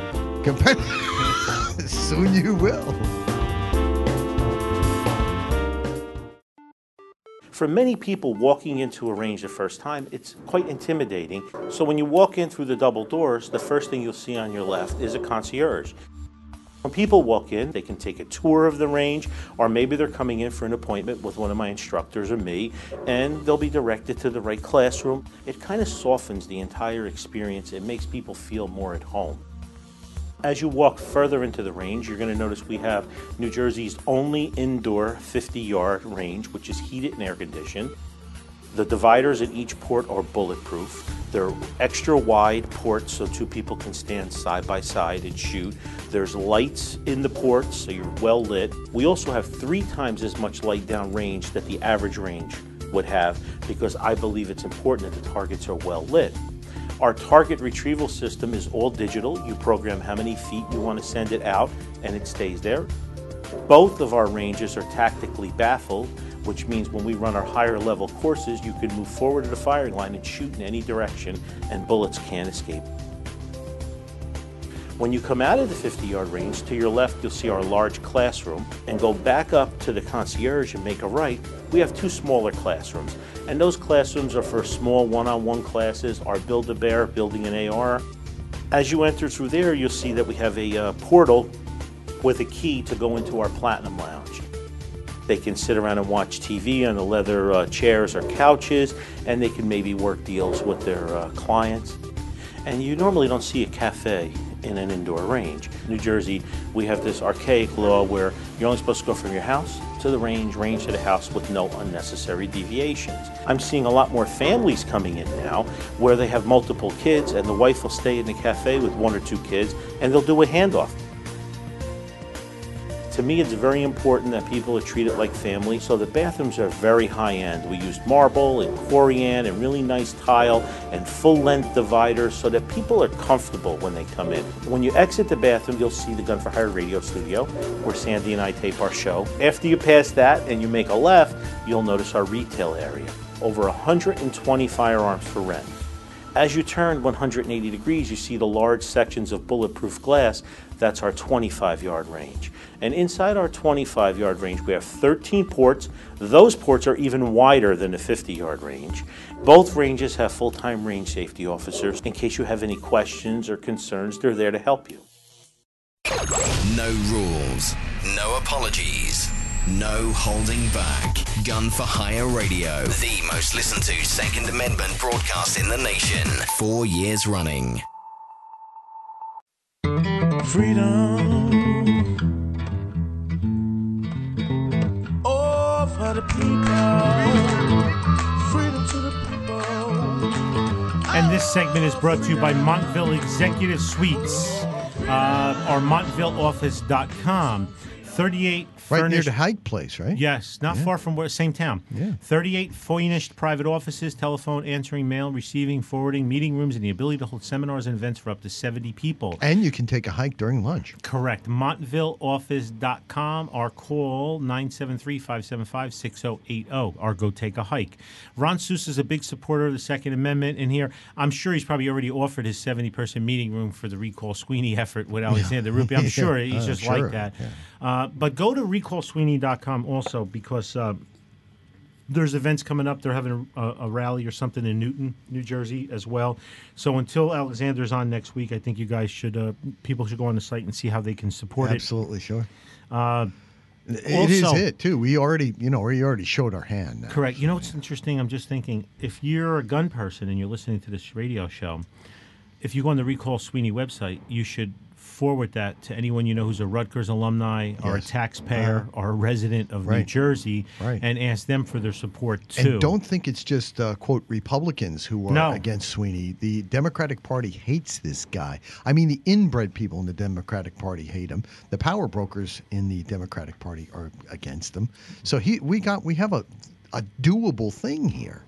[SPEAKER 2] Compa- Soon you will.
[SPEAKER 5] For many people walking into a range the first time, it's quite intimidating. So when you walk in through the double doors, the first thing you'll see on your left is a concierge. When people walk in, they can take a tour of the range, or maybe they're coming in for an appointment with one of my instructors or me, and they'll be directed to the right classroom. It kind of softens the entire experience. It makes people feel more at home. As you walk further into the range, you're going to notice we have New Jersey's only indoor fifty-yard range, which is heated and air-conditioned. The dividers at each port are bulletproof. They're extra wide ports so two people can stand side by side and shoot. There's lights in the ports, so you're well lit. We also have three times as much light down range that the average range would have, because I believe it's important that the targets are well lit. Our target retrieval system is all digital. You program how many feet you want to send it out, and it stays there. Both of our ranges are tactically baffled, which means when we run our higher level courses, you can move forward to the firing line and shoot in any direction, and bullets can't escape. When you come out of the fifty-yard range, to your left you'll see our large classroom, and go back up to the concierge and make a right. We have two smaller classrooms, and those classrooms are for small one-on-one classes, our Build-A-Bear, building an A R. As you enter through there, you'll see that we have a uh, portal with a key to go into our Platinum Lounge. They can sit around and watch T V on the leather uh, chairs or couches, and they can maybe work deals with their uh, clients. And you normally don't see a cafe in an indoor range. In New Jersey, we have this archaic law where you're only supposed to go from your house to the range, range to the house with no unnecessary deviations. I'm seeing a lot more families coming in now where they have multiple kids, and the wife will stay in the cafe with one or two kids, and they'll do a handoff. To me, it's very important that people are treated like family, so the bathrooms are very high-end. We use marble and corian and really nice tile and full-length dividers so that people are comfortable when they come in. When you exit the bathroom, you'll see the Gun for Hire radio studio, where Sandy and I tape our show. After you pass that and you make a left, you'll notice our retail area. Over one hundred twenty firearms for rent. As you turn one hundred eighty degrees, you see the large sections of bulletproof glass. That's our twenty-five-yard range. And inside our twenty-five-yard range, we have thirteen ports. Those ports are even wider than the fifty-yard range. Both ranges have full-time range safety officers. In case you have any questions or concerns, they're there to help you.
[SPEAKER 6] No rules, no apologies, no holding back. Gun for Hire Radio, the most listened to Second Amendment broadcast in the nation. Four years running.
[SPEAKER 7] Freedom. Oh, for the people. Freedom to the people.
[SPEAKER 3] And this segment is brought to you by Montville Executive Suites, uh, or montville office dot com. thirty-eight
[SPEAKER 2] Right
[SPEAKER 3] furnished,
[SPEAKER 2] near the Hike place, right?
[SPEAKER 3] Yes, not
[SPEAKER 2] Yeah.
[SPEAKER 3] far from where, same town.
[SPEAKER 2] Yeah.
[SPEAKER 3] thirty-eight furnished private offices, telephone, answering mail, receiving, forwarding, meeting rooms, and the ability to hold seminars and events for up to seventy people.
[SPEAKER 2] And you can take a hike during lunch.
[SPEAKER 3] Correct. montville office dot com or call nine seven three, five seven five, six zero eight zero or go take a hike. Ron Sousa is a big supporter of the Second Amendment in here. I'm sure he's probably already offered his seventy-person meeting room for the Recall Sweeney effort with Alexander Ruby. I'm
[SPEAKER 2] Yeah.
[SPEAKER 3] sure he's
[SPEAKER 2] Uh,
[SPEAKER 3] just
[SPEAKER 2] sure.
[SPEAKER 3] like that.
[SPEAKER 2] Yeah.
[SPEAKER 3] Uh, but go to recall sweeney dot com also, because uh, there's events coming up. They're having a, a rally or something in Newton, New Jersey as well. So until Alexander's on next week, I think you guys should, uh, people should go on the site and see how they can support
[SPEAKER 2] Absolutely, sure.
[SPEAKER 3] it. Uh,
[SPEAKER 2] It is
[SPEAKER 3] also-
[SPEAKER 2] it, too. We already, you know, we already showed our hand. Now.
[SPEAKER 3] Correct. You know what's interesting? I'm just thinking, if you're a gun person and you're listening to this radio show, if you go on the Recall Sweeney website, you should forward that to anyone you know who's a Rutgers alumni or a
[SPEAKER 2] Yes.
[SPEAKER 3] taxpayer
[SPEAKER 2] Uh-huh.
[SPEAKER 3] or a resident of New
[SPEAKER 2] Right.
[SPEAKER 3] Jersey,
[SPEAKER 2] Right.
[SPEAKER 3] and ask them for their support too.
[SPEAKER 2] And don't think it's just, uh, quote, Republicans who are
[SPEAKER 3] No.
[SPEAKER 2] against Sweeney. The Democratic Party hates this guy. I mean, the inbred people in the Democratic Party hate him. The power brokers in the Democratic Party are against him. So he, we got, we have a, a doable thing here.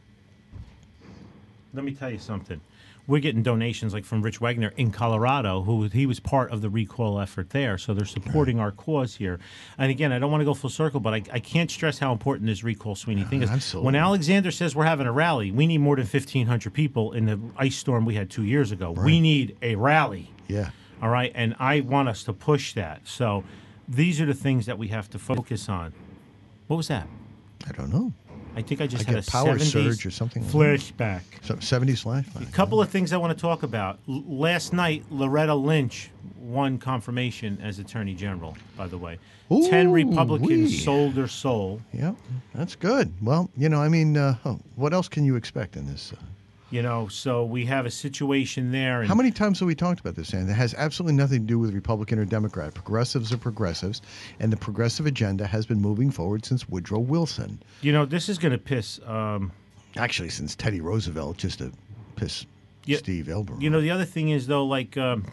[SPEAKER 3] Let me tell you something. We're getting donations like from Rich Wagner in Colorado, who he was part of the recall effort there. So they're supporting our cause here. And again, I don't want to go full circle, but I, I can't stress how important this Recall Sweeney thing is.
[SPEAKER 2] Absolutely.
[SPEAKER 3] When Alexander says we're having a rally, we need more than fifteen hundred people in the ice storm we had two years ago. We need a rally.
[SPEAKER 2] Yeah.
[SPEAKER 3] All right. And I want us to push that. So these are the things that we have to focus on. What was that?
[SPEAKER 2] I don't know.
[SPEAKER 3] I think I just
[SPEAKER 2] Like
[SPEAKER 3] had
[SPEAKER 2] a
[SPEAKER 3] a
[SPEAKER 2] power
[SPEAKER 3] seventies
[SPEAKER 2] surge or something like that.
[SPEAKER 3] flashback.
[SPEAKER 2] So, seventies life.
[SPEAKER 3] A couple of things I want to talk about. L- last night, Loretta Lynch won confirmation as Attorney General, by the way. Ten Republicans
[SPEAKER 2] Ooh-wee.
[SPEAKER 3] sold their soul.
[SPEAKER 2] Yep, that's good. Well, you know, I mean, uh, oh, what else can you expect in this? Uh,
[SPEAKER 3] You know, so we have a situation there. And
[SPEAKER 2] how many times have we talked about this, and it has absolutely nothing to do with Republican or Democrat. Progressives are progressives, and the progressive agenda has been moving forward since Woodrow Wilson.
[SPEAKER 3] You know, this is going to piss. Um,
[SPEAKER 2] Actually, since Teddy Roosevelt, just to piss
[SPEAKER 3] Yeah,
[SPEAKER 2] Steve Elber.
[SPEAKER 3] You know, the other thing is though, like um,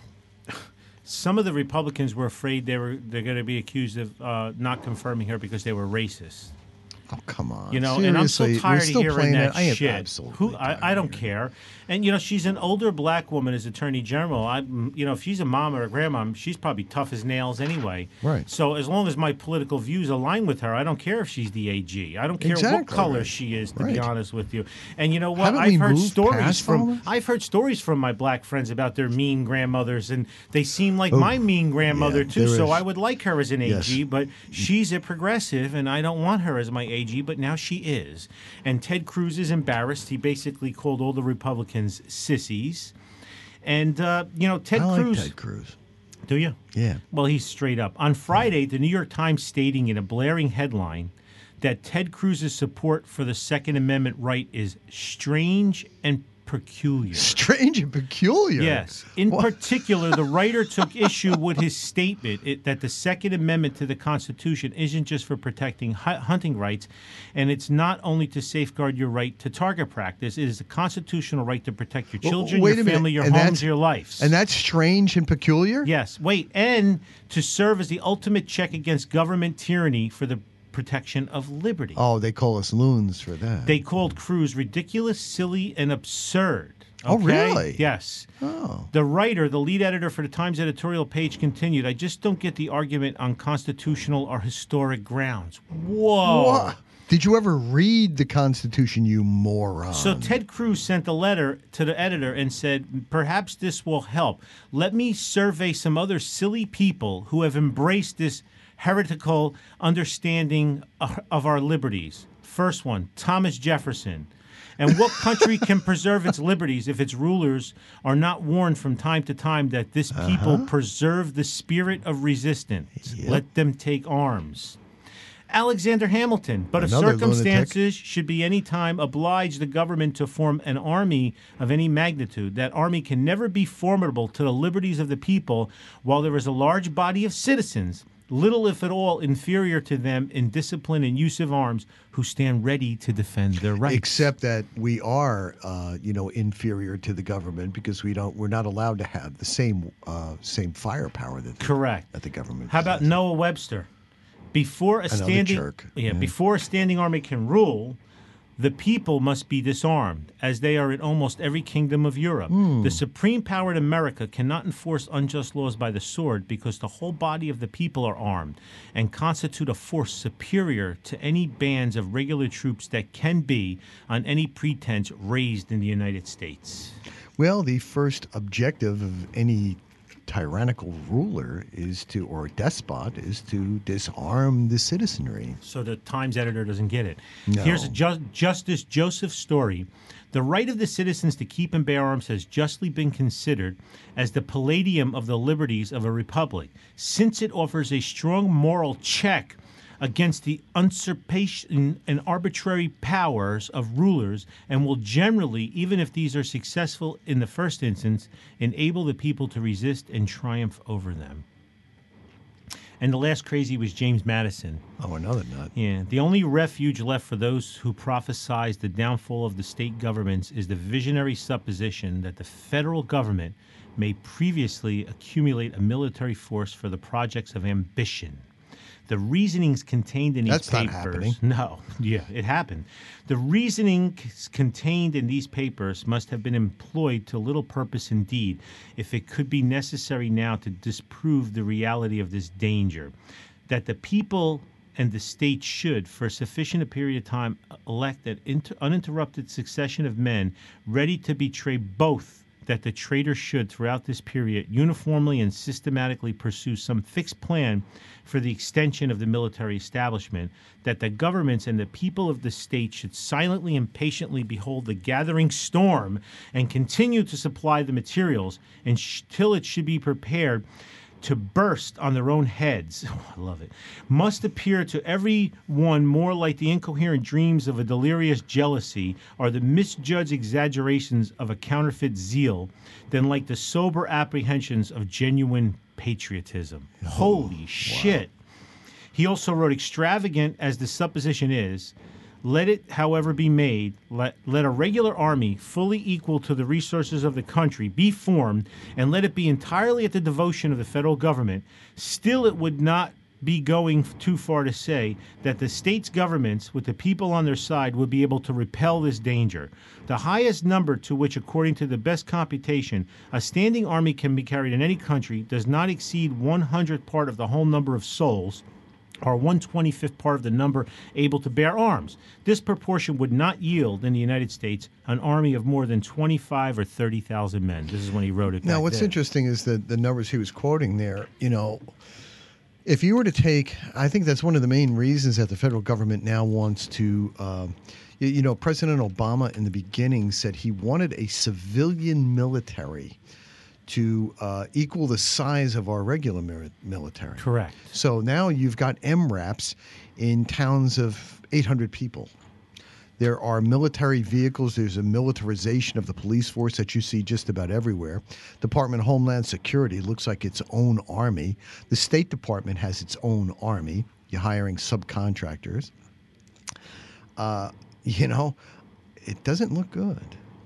[SPEAKER 3] some of the Republicans were afraid they were they're going to be accused of uh, not confirming her because they were racist.
[SPEAKER 2] Oh, come on.
[SPEAKER 3] You know,
[SPEAKER 2] Seriously,
[SPEAKER 3] and I'm so
[SPEAKER 2] we're
[SPEAKER 3] tired of
[SPEAKER 2] still
[SPEAKER 3] hearing
[SPEAKER 2] playing
[SPEAKER 3] that,
[SPEAKER 2] that. I am
[SPEAKER 3] shit.
[SPEAKER 2] absolutely
[SPEAKER 3] Who I, I don't care. And you know, she's an older black woman as Attorney General. I, you know, if she's a mom or a grandma, she's probably tough as nails anyway.
[SPEAKER 2] Right.
[SPEAKER 3] So as long as my political views align with her, I don't care if she's the A G. I don't care what
[SPEAKER 2] Exactly
[SPEAKER 3] color
[SPEAKER 2] right.
[SPEAKER 3] she is, to
[SPEAKER 2] Right.
[SPEAKER 3] be honest with you. And you know what?
[SPEAKER 2] Haven't
[SPEAKER 3] I've
[SPEAKER 2] we
[SPEAKER 3] heard
[SPEAKER 2] moved
[SPEAKER 3] stories
[SPEAKER 2] past all
[SPEAKER 3] from
[SPEAKER 2] this?
[SPEAKER 3] I've heard stories from my black friends about their mean grandmothers, and they seem like
[SPEAKER 2] Oh,
[SPEAKER 3] my mean grandmother
[SPEAKER 2] yeah,
[SPEAKER 3] too.
[SPEAKER 2] there
[SPEAKER 3] So
[SPEAKER 2] is.
[SPEAKER 3] I would like her as an A G,
[SPEAKER 2] Yes.
[SPEAKER 3] but she's a progressive, and I don't want her as my A G. But now she is. And Ted Cruz is embarrassed. He basically called all the Republicans sissies. And, uh, you know, Ted
[SPEAKER 2] I like
[SPEAKER 3] Cruz.
[SPEAKER 2] Ted Cruz.
[SPEAKER 3] Do you?
[SPEAKER 2] Yeah.
[SPEAKER 3] Well, he's straight up. On Friday, the New York Times stating in a blaring headline that Ted Cruz's support for the Second Amendment right is strange and peculiar.
[SPEAKER 2] Strange and peculiar.
[SPEAKER 3] Yes. In
[SPEAKER 2] What?
[SPEAKER 3] particular, the writer took issue with his statement it, that the Second Amendment to the Constitution isn't just for protecting hu- hunting rights, and it's not only to safeguard your right to target practice. It is a constitutional right to protect your
[SPEAKER 2] Well,
[SPEAKER 3] children,
[SPEAKER 2] wait
[SPEAKER 3] your
[SPEAKER 2] a minute.
[SPEAKER 3] family, your
[SPEAKER 2] And
[SPEAKER 3] homes,
[SPEAKER 2] that's-
[SPEAKER 3] your lives.
[SPEAKER 2] And that's strange and peculiar?
[SPEAKER 3] Yes. Wait. And to serve as the ultimate check against government tyranny for the protection of liberty.
[SPEAKER 2] Oh, they call us loons for that.
[SPEAKER 3] They called Cruz ridiculous, silly, and absurd.
[SPEAKER 2] Oh,
[SPEAKER 3] Okay?
[SPEAKER 2] really?
[SPEAKER 3] Yes.
[SPEAKER 2] Oh.
[SPEAKER 3] The writer, the lead editor for the Times editorial page, continued, I just don't get the argument on constitutional or historic grounds. Whoa.
[SPEAKER 2] What? Did you ever read the Constitution, you moron?
[SPEAKER 3] So Ted Cruz sent a letter to the editor and said, perhaps this will help. Let me survey some other silly people who have embraced this heretical understanding of our liberties. First one, Thomas Jefferson. And what country can preserve its liberties if its rulers are not warned from time to time that this people
[SPEAKER 2] Uh-huh.
[SPEAKER 3] preserve the spirit of resistance?
[SPEAKER 2] Yep.
[SPEAKER 3] Let them take arms. Alexander Hamilton, but if
[SPEAKER 2] Another
[SPEAKER 3] circumstances should be any time oblige the government to form an army of any magnitude, that army can never be formidable to the liberties of the people while there is a large body of citizens, little if at all inferior to them in discipline and use of arms, who stand ready to defend their rights.
[SPEAKER 2] Except that we are, uh, you know, inferior to the government because we don't. We're not allowed to have the same uh, same firepower that the,
[SPEAKER 3] Correct.
[SPEAKER 2] that the government.
[SPEAKER 3] How about
[SPEAKER 2] possesses.
[SPEAKER 3] Noah Webster? Before a
[SPEAKER 2] Another
[SPEAKER 3] standing
[SPEAKER 2] jerk.
[SPEAKER 3] Yeah,
[SPEAKER 2] Yeah.
[SPEAKER 3] before a standing army can rule, the people must be disarmed, as they are in almost every kingdom of Europe.
[SPEAKER 2] Hmm.
[SPEAKER 3] The supreme power in America cannot enforce unjust laws by the sword because the whole body of the people are armed and constitute a force superior to any bands of regular troops that can be, on any pretense, raised in the United States.
[SPEAKER 2] Well, the first objective of any tyrannical ruler is to, or despot, is to disarm the citizenry.
[SPEAKER 3] So the Times editor doesn't get it.
[SPEAKER 2] No.
[SPEAKER 3] Here's Ju- Justice Joseph Story. The right of the citizens to keep and bear arms has justly been considered as the palladium of the liberties of a republic, since it offers a strong moral check against the usurpation and arbitrary powers of rulers, and will generally, even if these are successful in the first instance, enable the people to resist and triumph over them. And the last crazy was James Madison.
[SPEAKER 2] Oh, another nut.
[SPEAKER 3] Yeah. The only refuge left for those who prophesize the downfall of the state governments is the visionary supposition that the federal government may previously accumulate a military force for the projects of ambition. The reasonings contained in these
[SPEAKER 2] That's not
[SPEAKER 3] papers.
[SPEAKER 2] happening.
[SPEAKER 3] No, yeah, it happened. The reasoning c- contained in these papers must have been employed to little purpose indeed, if it could be necessary now to disprove the reality of this danger. That the people and the state should, for a sufficient period of time, elect an inter- uninterrupted succession of men ready to betray both that the traitor should, throughout this period, uniformly and systematically pursue some fixed plan for the extension of the military establishment, that the governments and the people of the state should silently and patiently behold the gathering storm and continue to supply the materials until it should be prepared to burst on their own heads, oh, I love it, must appear to every one more like the incoherent dreams of a delirious jealousy or the misjudged exaggerations of a counterfeit zeal than like the sober apprehensions of genuine patriotism. Oh, Holy shit. Wow. He also wrote, extravagant as the supposition is, let it, however, be made, let, let a regular army fully equal to the resources of the country be formed, and let it be entirely at the devotion of the federal government, still it would not be going too far to say that the states' governments, with the people on their side, would be able to repel this danger. The highest number to which, according to the best computation, a standing army can be carried in any country does not exceed one hundredth part of the whole number of souls, or one twenty-fifth part of the number able to bear arms. This proportion would not yield in the United States an army of more than twenty-five or thirty thousand men. This is when he wrote it.
[SPEAKER 2] Now,
[SPEAKER 3] back
[SPEAKER 2] what's
[SPEAKER 3] then.
[SPEAKER 2] interesting is that the numbers he was quoting there, you know, if you were to take, I think that's one of the main reasons that the federal government now wants to, um, you, you know, President Obama in the beginning said he wanted a civilian military to uh, equal the size of our regular mi- military.
[SPEAKER 3] Correct.
[SPEAKER 2] So now you've got M RAPs in towns of eight hundred people. There are military vehicles. There's a militarization of the police force that you see just about everywhere. Department of Homeland Security looks like its own army. The State Department has its own army. You're hiring subcontractors. Uh, you know, it doesn't look good.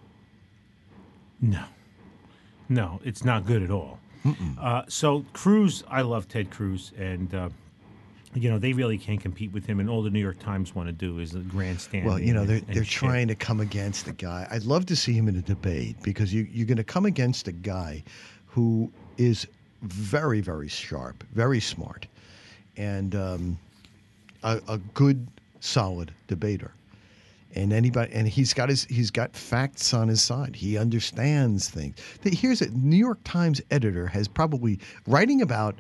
[SPEAKER 3] No. No, it's not good at all. Uh, so Cruz, I love Ted Cruz, and uh, you know they really can't compete with him. And all the New York Times want to do is a grandstand.
[SPEAKER 2] Well, you know they're
[SPEAKER 3] and, and
[SPEAKER 2] they're
[SPEAKER 3] shit.
[SPEAKER 2] trying to come against a guy. I'd love to see him in a debate because you you're going to come against a guy who is very very sharp, very smart, and um, a, a good solid debater. And anybody, and he's got his, he's got facts on his side. He understands things. Here's a New York Times editor has probably writing about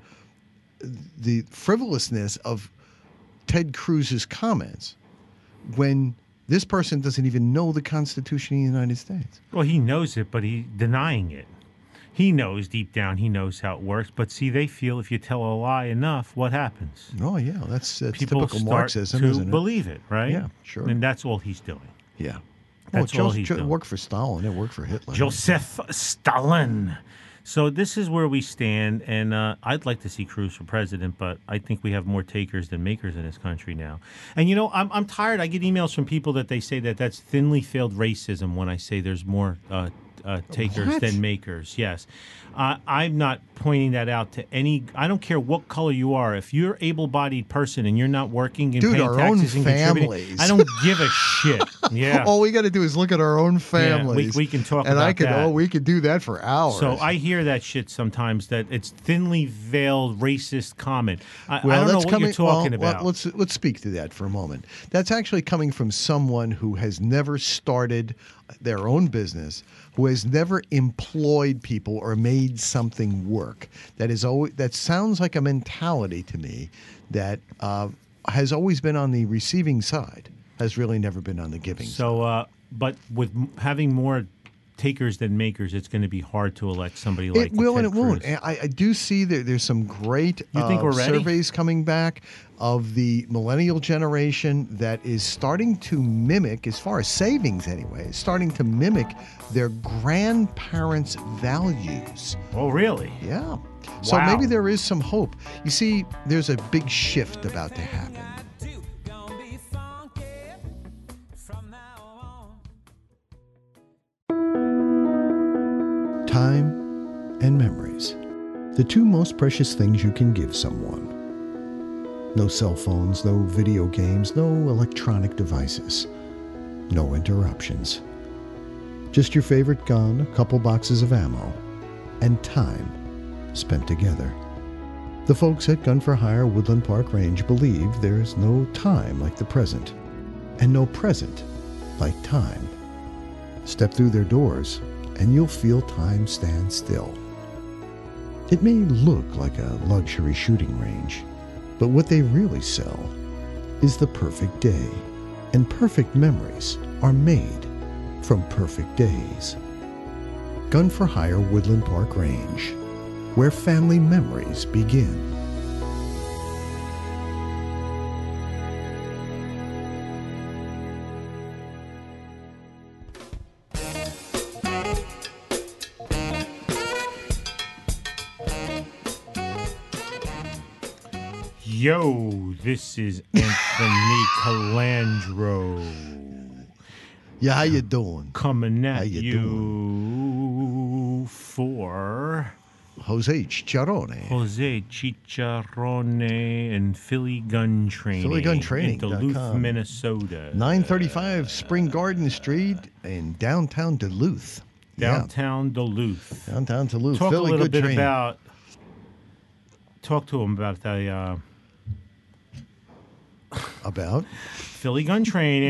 [SPEAKER 2] the frivolousness of Ted Cruz's comments when this person doesn't even know the Constitution of the United States.
[SPEAKER 3] Well, he knows it, but he's denying it. He knows deep down, he knows how it works. But see, they feel if you tell a lie enough, what happens?
[SPEAKER 2] Oh, yeah, that's, that's
[SPEAKER 3] People
[SPEAKER 2] typical
[SPEAKER 3] start
[SPEAKER 2] Marxism,
[SPEAKER 3] to
[SPEAKER 2] isn't it?
[SPEAKER 3] believe it, right?
[SPEAKER 2] Yeah, sure.
[SPEAKER 3] And that's all he's doing.
[SPEAKER 2] Yeah.
[SPEAKER 3] That's
[SPEAKER 2] well,
[SPEAKER 3] all
[SPEAKER 2] Jo-
[SPEAKER 3] he's
[SPEAKER 2] Jo-
[SPEAKER 3] doing.
[SPEAKER 2] It worked for Stalin. It worked for Hitler.
[SPEAKER 3] Joseph Stalin. So this is where we stand, and uh, I'd like to see Cruz for president, but I think we have more takers than makers in this country now. And, you know, I'm, I'm tired. I get emails from people that they say that that's thinly veiled racism when I say there's more uh, uh, takers
[SPEAKER 2] What?
[SPEAKER 3] than makers. Yes. Uh, I'm not pointing that out to any. I don't care what color you are. If you're an able-bodied person and you're not working and
[SPEAKER 2] Dude,
[SPEAKER 3] paying
[SPEAKER 2] our own
[SPEAKER 3] taxes and contributing,
[SPEAKER 2] families.
[SPEAKER 3] I don't give a shit. Yeah.
[SPEAKER 2] All we got to do is look at our own families.
[SPEAKER 3] we can talk
[SPEAKER 2] and
[SPEAKER 3] about
[SPEAKER 2] I could,
[SPEAKER 3] that.
[SPEAKER 2] Oh, we could do that for hours.
[SPEAKER 3] So I hear that shit sometimes, that it's thinly veiled racist comment. I,
[SPEAKER 2] Well,
[SPEAKER 3] I don't know
[SPEAKER 2] that's
[SPEAKER 3] what
[SPEAKER 2] coming,
[SPEAKER 3] you're talking
[SPEAKER 2] well,
[SPEAKER 3] about.
[SPEAKER 2] Let's let's speak to that for a moment. That's actually coming from someone who has never started their own business, who has never employed people or made something work. That is always that sounds like a mentality to me that uh, has always been on the receiving side, has really never been on the giving side.
[SPEAKER 3] So, uh, but with m- having more takers than makers, it's going to be hard to elect somebody like
[SPEAKER 2] It will
[SPEAKER 3] Ted
[SPEAKER 2] and it won't.
[SPEAKER 3] Cruz.
[SPEAKER 2] I, I do see that there's some great
[SPEAKER 3] You think
[SPEAKER 2] uh,
[SPEAKER 3] we're ready?
[SPEAKER 2] surveys coming back of the millennial generation that is starting to mimic, as far as savings anyway, is starting to mimic their grandparents' values.
[SPEAKER 3] Oh, really?
[SPEAKER 2] Yeah. So
[SPEAKER 3] Wow.
[SPEAKER 2] maybe there is some hope. You see, there's a big shift about to happen. Time and memories. The two most precious things you can give someone. No cell phones, no video games, no electronic devices. No interruptions. Just your favorite gun, a couple boxes of ammo, and time spent together. The folks at Gun for Hire Woodland Park Range believe there's no time like the present, and no present like time. Step through their doors, and you'll feel time stand still. It may look like a luxury shooting range, but what they really sell is the perfect day. And perfect memories are made from perfect days. Gun for Hire Woodland Park Range, where family memories begin.
[SPEAKER 3] Yo, this is Anthony Calandro.
[SPEAKER 2] Yeah, how you doing?
[SPEAKER 3] Coming at
[SPEAKER 2] How you
[SPEAKER 3] you,
[SPEAKER 2] doing?
[SPEAKER 3] for
[SPEAKER 2] Jose Chicharone.
[SPEAKER 3] Jose Chicharone and Philly Gun Training.
[SPEAKER 2] Philly Gun Training
[SPEAKER 3] in
[SPEAKER 2] dot
[SPEAKER 3] Duluth,
[SPEAKER 2] com.
[SPEAKER 3] Minnesota.
[SPEAKER 2] nine thirty-five Spring Garden Street in downtown Duluth.
[SPEAKER 3] Downtown Duluth.
[SPEAKER 2] Yeah, downtown Duluth.
[SPEAKER 3] Talk
[SPEAKER 2] Philly
[SPEAKER 3] a little
[SPEAKER 2] Good
[SPEAKER 3] bit
[SPEAKER 2] Training.
[SPEAKER 3] about. Talk to him about the uh,
[SPEAKER 2] About?
[SPEAKER 3] Philly Gun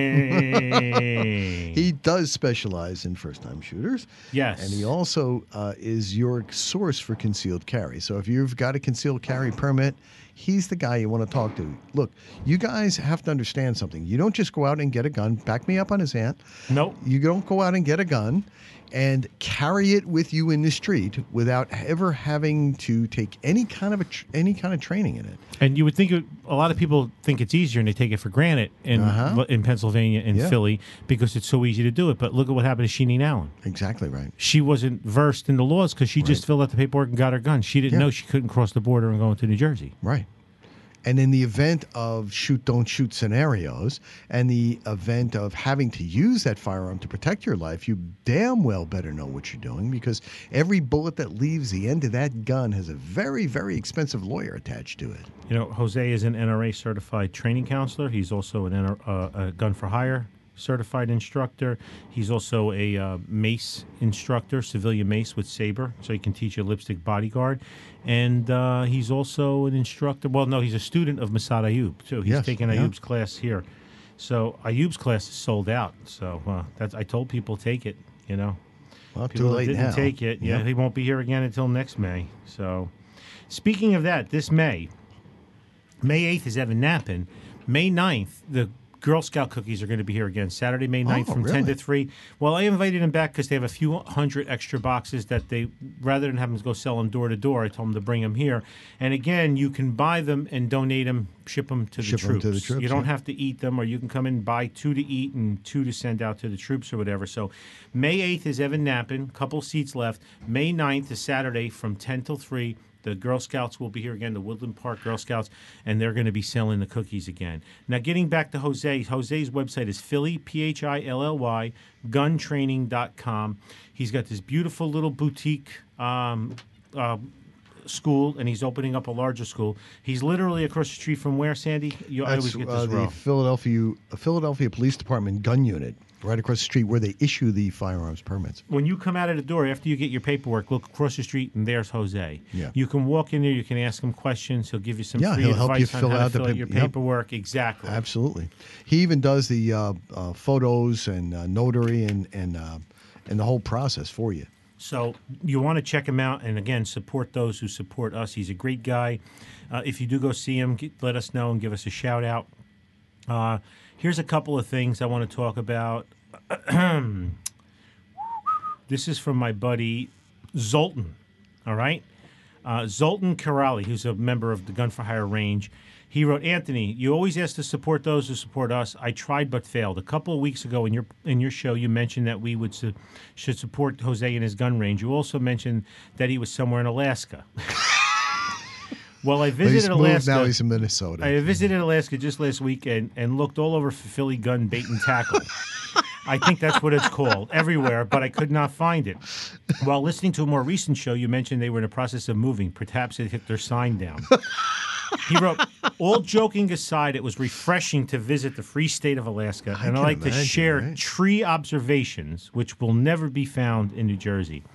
[SPEAKER 3] Training.
[SPEAKER 2] He does specialize in first-time shooters.
[SPEAKER 3] Yes.
[SPEAKER 2] And he also uh, is your source for concealed carry. So if you've got a concealed carry permit, he's the guy you want to talk to. Look, you guys have to understand something. You don't just go out and get a gun. Back me up on his hand.
[SPEAKER 3] Nope.
[SPEAKER 2] You don't go out and get a gun and carry it with you in the street without ever having to take any kind of a tr- any kind of training in it.
[SPEAKER 3] And you would think it, a lot of people think it's easier and they take it for granted in
[SPEAKER 2] Uh-huh.
[SPEAKER 3] in Pennsylvania and
[SPEAKER 2] Yeah.
[SPEAKER 3] Philly because it's so easy to do it. But look at what happened to Sheeneen Allen.
[SPEAKER 2] Exactly right.
[SPEAKER 3] She wasn't versed in the laws because she just filled out the paperwork and got her gun. She didn't
[SPEAKER 2] Yeah.
[SPEAKER 3] know she couldn't cross the border and go into New Jersey.
[SPEAKER 2] Right. And in the event of shoot, don't shoot scenarios, and the event of having to use that firearm to protect your life, you damn well better know what you're doing, because every bullet that leaves the end of that gun has a very, very expensive lawyer attached to it.
[SPEAKER 3] You know, Jose is an N R A certified training counselor. He's also an N R, uh, a gun for hire certified instructor. He's also a uh, mace instructor, civilian mace with saber, so he can teach you lipstick bodyguard. And uh, he's also an instructor. Well, no, he's a student of Masad Ayub, too. He's
[SPEAKER 2] Yes,
[SPEAKER 3] taking
[SPEAKER 2] yeah.
[SPEAKER 3] Ayub's class here. So Ayub's class is sold out. So uh, that's I told people take it, you know.
[SPEAKER 2] Well, too
[SPEAKER 3] People that
[SPEAKER 2] late
[SPEAKER 3] didn't
[SPEAKER 2] now.
[SPEAKER 3] take it, yeah,
[SPEAKER 2] Yep.
[SPEAKER 3] he won't be here again until next May. So, speaking of that, this May, May eighth is Evan Nappen. May ninth, the Girl Scout cookies are going to be here again. Saturday, May ninth
[SPEAKER 2] Oh,
[SPEAKER 3] from ten to
[SPEAKER 2] really?
[SPEAKER 3] three. Well, I invited them back because they have a few hundred extra boxes that they, rather than have them go sell them door to door, I told them to bring them here. And again, you can buy them and donate them, ship them to the
[SPEAKER 2] Ship 'em
[SPEAKER 3] troops.
[SPEAKER 2] to the troops,
[SPEAKER 3] You don't
[SPEAKER 2] yeah.
[SPEAKER 3] have to eat them, or you can come in and buy two to eat and two to send out to the troops or whatever. So May eighth is Evan Nappen, couple seats left. May ninth is Saturday from ten till three. The Girl Scouts will be here again, the Woodland Park Girl Scouts, and they're going to be selling the cookies again. Now, getting back to Jose, Jose's website is Philly, P H I L L Y, gun training dot com. He's got this beautiful little boutique um, uh, school, and he's opening up a larger school. He's literally across the street from where, Sandy? You, I always
[SPEAKER 2] That's
[SPEAKER 3] get
[SPEAKER 2] uh,
[SPEAKER 3] this
[SPEAKER 2] the
[SPEAKER 3] wrong.
[SPEAKER 2] Philadelphia, Philadelphia Police Department gun unit, right across the street where they issue the firearms permits.
[SPEAKER 3] When you come out of the door, after you get your paperwork, look across the street, and there's Jose.
[SPEAKER 2] Yeah.
[SPEAKER 3] You can walk in there. You can ask him questions. He'll give you some
[SPEAKER 2] Yeah,
[SPEAKER 3] free
[SPEAKER 2] he'll help
[SPEAKER 3] advice
[SPEAKER 2] you
[SPEAKER 3] on
[SPEAKER 2] fill
[SPEAKER 3] how
[SPEAKER 2] out
[SPEAKER 3] to
[SPEAKER 2] the
[SPEAKER 3] fill out
[SPEAKER 2] pap-
[SPEAKER 3] your
[SPEAKER 2] yep.
[SPEAKER 3] paperwork. Exactly.
[SPEAKER 2] Absolutely. He even does the uh, uh, photos and uh, notary and and uh, and the whole process for you.
[SPEAKER 3] So you want to check him out, and again, support those who support us. He's a great guy. Uh, if you do go see him, get, let us know and give us a shout out. Uh, here's a couple of things I want to talk about. This is from my buddy Zoltan. All right, uh, Zoltan Karali, who's a member of the Gun for Hire range. He wrote, Anthony, you always ask to support those who support us. I tried but failed. A couple of weeks ago in your in your show, you mentioned that we would su- should support Jose in his gun range. You also mentioned that he was somewhere in Alaska. Well, I
[SPEAKER 2] But
[SPEAKER 3] visited
[SPEAKER 2] he's moved,
[SPEAKER 3] Alaska.
[SPEAKER 2] now he's in Minnesota.
[SPEAKER 3] I visited Alaska just last week and, and looked all over for Philly gun bait and tackle. I think that's what it's called, everywhere, but I could not find it. While listening to a more recent show, you mentioned they were in the process of moving. Perhaps they hit their sign down. He wrote, all joking aside, it was refreshing to visit the free state of Alaska,
[SPEAKER 2] I
[SPEAKER 3] and I
[SPEAKER 2] can
[SPEAKER 3] like to
[SPEAKER 2] imagine,
[SPEAKER 3] share
[SPEAKER 2] right?
[SPEAKER 3] tree observations, which will never be found in New Jersey.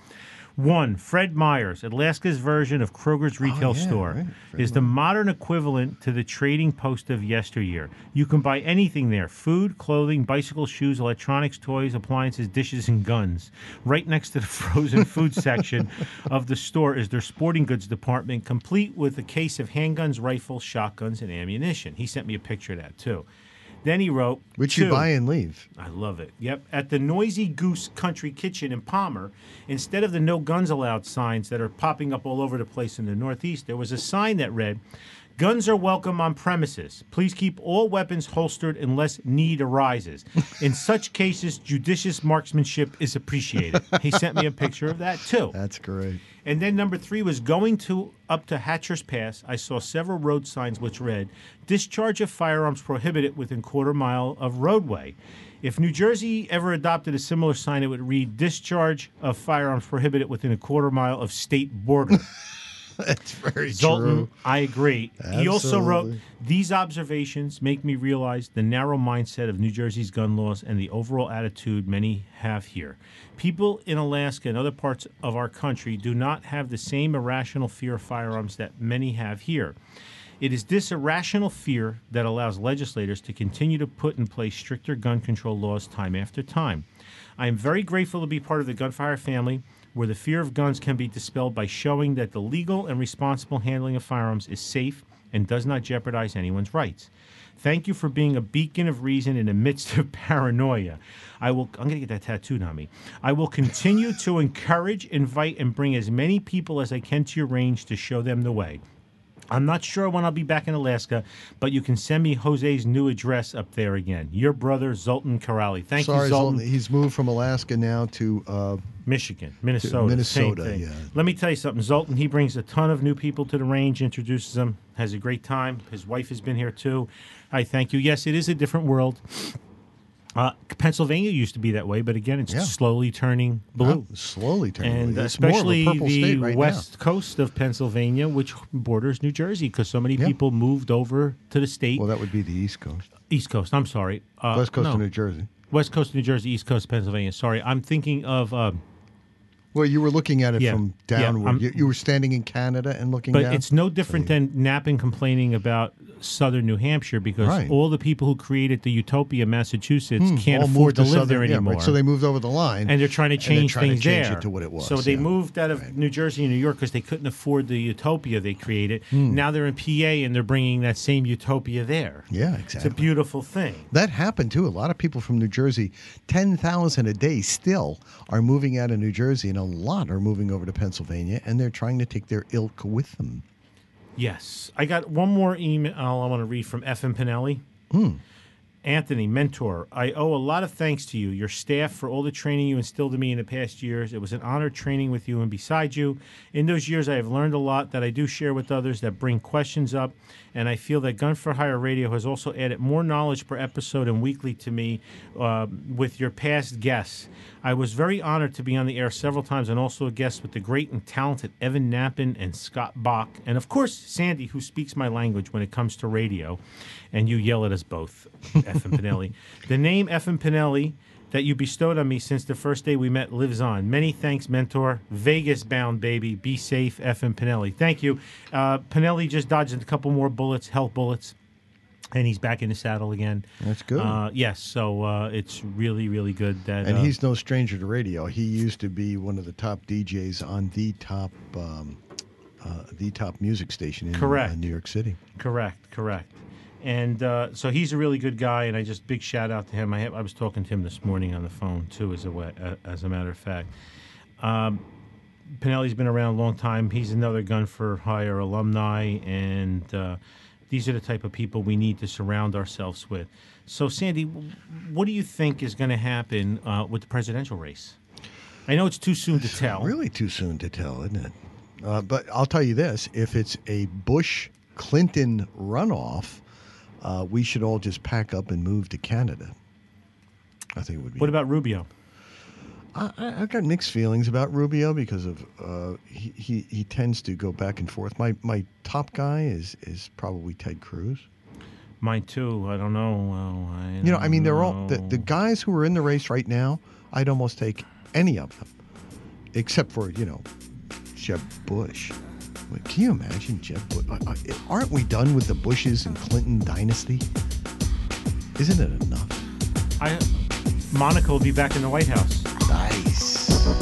[SPEAKER 3] One, Fred Meyer's, Alaska's version of Kroger's retail
[SPEAKER 2] Oh, yeah,
[SPEAKER 3] store,
[SPEAKER 2] right. Fred
[SPEAKER 3] is the modern equivalent to the trading post of yesteryear. You can buy anything there: food, clothing, bicycles, shoes, electronics, toys, appliances, dishes, and guns. Right next to the frozen food section of the store is their sporting goods department, complete with a case of handguns, rifles, shotguns, and ammunition. He sent me a picture of that, too. Then he wrote,
[SPEAKER 2] Which
[SPEAKER 3] two,
[SPEAKER 2] you buy and leave.
[SPEAKER 3] I love it. Yep. At the Noisy Goose Country Kitchen in Palmer, instead of the no guns allowed signs that are popping up all over the place in the Northeast, there was a sign that read, "Guns are welcome on premises. Please keep all weapons holstered unless need arises. In such cases, judicious marksmanship is appreciated." He sent me a picture of that, too.
[SPEAKER 2] That's great.
[SPEAKER 3] And then number three was going to up to Hatcher's Pass. I saw several road signs which read, "Discharge of firearms prohibited within quarter mile of roadway." If New Jersey ever adopted a similar sign, it would read, "Discharge of firearms prohibited within a quarter mile of state border."
[SPEAKER 2] That's very
[SPEAKER 3] Zoltan,
[SPEAKER 2] true.
[SPEAKER 3] I agree. He also wrote,
[SPEAKER 2] Absolutely.
[SPEAKER 3] "These observations make me realize the narrow mindset of New Jersey's gun laws and the overall attitude many have here. People in Alaska and other parts of our country do not have the same irrational fear of firearms that many have here. It is this irrational fear that allows legislators to continue to put in place stricter gun control laws time after time. I am very grateful to be part of the Gunfire family, where the fear of guns can be dispelled by showing that the legal and responsible handling of firearms is safe and does not jeopardize anyone's rights. Thank you for being a beacon of reason in the midst of paranoia. I will, I'm going to get that tattooed on me. I will continue to encourage, invite, and bring as many people as I can to your range to show them the way. I'm not sure when I'll be back in Alaska, but you can send me Jose's new address up there again. Your brother, Zoltan Karali." Thank
[SPEAKER 2] Sorry,
[SPEAKER 3] you, Zoltan.
[SPEAKER 2] Zoltan. He's moved from Alaska now to uh,
[SPEAKER 3] Michigan, Minnesota.
[SPEAKER 2] Minnesota,
[SPEAKER 3] same thing.
[SPEAKER 2] yeah.
[SPEAKER 3] Let me tell you something. Zoltan, he brings a ton of new people to the range, introduces them, has a great time. His wife has been here, too. I thank you. Yes, it is a different world. Uh, Pennsylvania used to be that way, but again, it's
[SPEAKER 2] Yeah.
[SPEAKER 3] slowly turning blue.
[SPEAKER 2] uh, slowly turning
[SPEAKER 3] And
[SPEAKER 2] blue. It's more of a
[SPEAKER 3] especially
[SPEAKER 2] purple
[SPEAKER 3] the
[SPEAKER 2] state right
[SPEAKER 3] west coast of Pennsylvania, which borders New Jersey, because so many
[SPEAKER 2] Yeah.
[SPEAKER 3] people moved over to the state.
[SPEAKER 2] now. Well, that would be the East Coast.
[SPEAKER 3] East Coast, I'm sorry. Uh,
[SPEAKER 2] West Coast
[SPEAKER 3] no.
[SPEAKER 2] of New Jersey.
[SPEAKER 3] West Coast of New Jersey, East Coast of Pennsylvania. Sorry, I'm thinking of... Uh,
[SPEAKER 2] Well, you were looking at it
[SPEAKER 3] Yeah.
[SPEAKER 2] from
[SPEAKER 3] Yeah,
[SPEAKER 2] downward.
[SPEAKER 3] I'm-
[SPEAKER 2] you, you were standing in Canada and looking
[SPEAKER 3] But
[SPEAKER 2] down?
[SPEAKER 3] it's no different than Knappen complaining about southern New Hampshire, because
[SPEAKER 2] Right.
[SPEAKER 3] all the people who created the Utopia, Massachusetts,
[SPEAKER 2] Hmm,
[SPEAKER 3] can't
[SPEAKER 2] all
[SPEAKER 3] afford
[SPEAKER 2] moved
[SPEAKER 3] to live
[SPEAKER 2] southern-
[SPEAKER 3] there
[SPEAKER 2] yeah,
[SPEAKER 3] anymore.
[SPEAKER 2] right, so they moved over the line.
[SPEAKER 3] and they're trying to
[SPEAKER 2] and they're
[SPEAKER 3] change
[SPEAKER 2] trying to
[SPEAKER 3] things
[SPEAKER 2] change
[SPEAKER 3] there.
[SPEAKER 2] it to what it was,
[SPEAKER 3] So they
[SPEAKER 2] yeah.
[SPEAKER 3] moved out of New Jersey and New York because they couldn't afford the Utopia they created. Now they're in P A and they're bringing that same Utopia there.
[SPEAKER 2] Yeah,
[SPEAKER 3] It's a
[SPEAKER 2] exactly.
[SPEAKER 3] beautiful thing.
[SPEAKER 2] That happened, too. A lot of people from New Jersey, ten thousand a day still, are moving out of New Jersey, and a lot are moving over to Pennsylvania, and they're trying to take their ilk with them.
[SPEAKER 3] Yes. I got one more email I want to read from F M Pinelli. Anthony, mentor, I owe a lot of thanks to you, your staff, for all the training you instilled in me in the past years. It was an honor training with you and beside you. In those years, I have learned a lot that I do share with others that bring questions up, and I feel that Gun for Hire Radio has also added more knowledge per episode and weekly to me uh, with your past guests. I was very honored to be on the air several times and also a guest with the great and talented Evan Knappen and Scott Bach, and of course, Sandy, who speaks my language when it comes to radio, and you yell at us both, F M Pinelli. The name F M Pinelli that you bestowed on me since the first day we met lives on. Many thanks, mentor. Vegas bound, baby. Be safe, F M Pinelli. Thank you. Uh, Pinelli just dodged a couple more bullets, health bullets, and he's back in the saddle again.
[SPEAKER 2] That's good.
[SPEAKER 3] Uh, yes, so uh, it's really, really good that.
[SPEAKER 2] And
[SPEAKER 3] uh,
[SPEAKER 2] he's no stranger to radio. He used to be one of the top D Js on the top um, uh, the top music station in
[SPEAKER 3] Correct.
[SPEAKER 2] Uh, New York City.
[SPEAKER 3] Correct, correct. And uh, so he's a really good guy, and I just big shout out to him. I, have, I was talking to him this morning on the phone too, as a wa- uh, as a matter of fact. Um, Pinelli's been around a long time. He's another Gun for Hire alumni, and uh, these are the type of people we need to surround ourselves with. So, Sandy, what do you think is going to happen uh, with the presidential race? I know it's too soon to tell.
[SPEAKER 2] Really too soon to tell, isn't it? Uh, but I'll tell you this: if it's a Bush-Clinton runoff, uh, we should all just pack up and move to Canada. I think it would be.
[SPEAKER 3] What about Rubio?
[SPEAKER 2] I, I- I've got mixed feelings about Rubio because of uh, he, he he tends to go back and forth. My my top guy is is probably Ted Cruz.
[SPEAKER 3] Mine too. I don't know. Well, I
[SPEAKER 2] You know, I mean,
[SPEAKER 3] don't
[SPEAKER 2] they're all the, the
[SPEAKER 3] know.
[SPEAKER 2] guys who are in the race right now. I'd almost take any of them. except for, you know, Jeb Bush. Wait, can you imagine Jeb Bush? Uh, uh, aren't we done with the Bushes and Clinton dynasty? Isn't it enough?
[SPEAKER 3] I, Monica will be back in the White House.
[SPEAKER 2] Nice.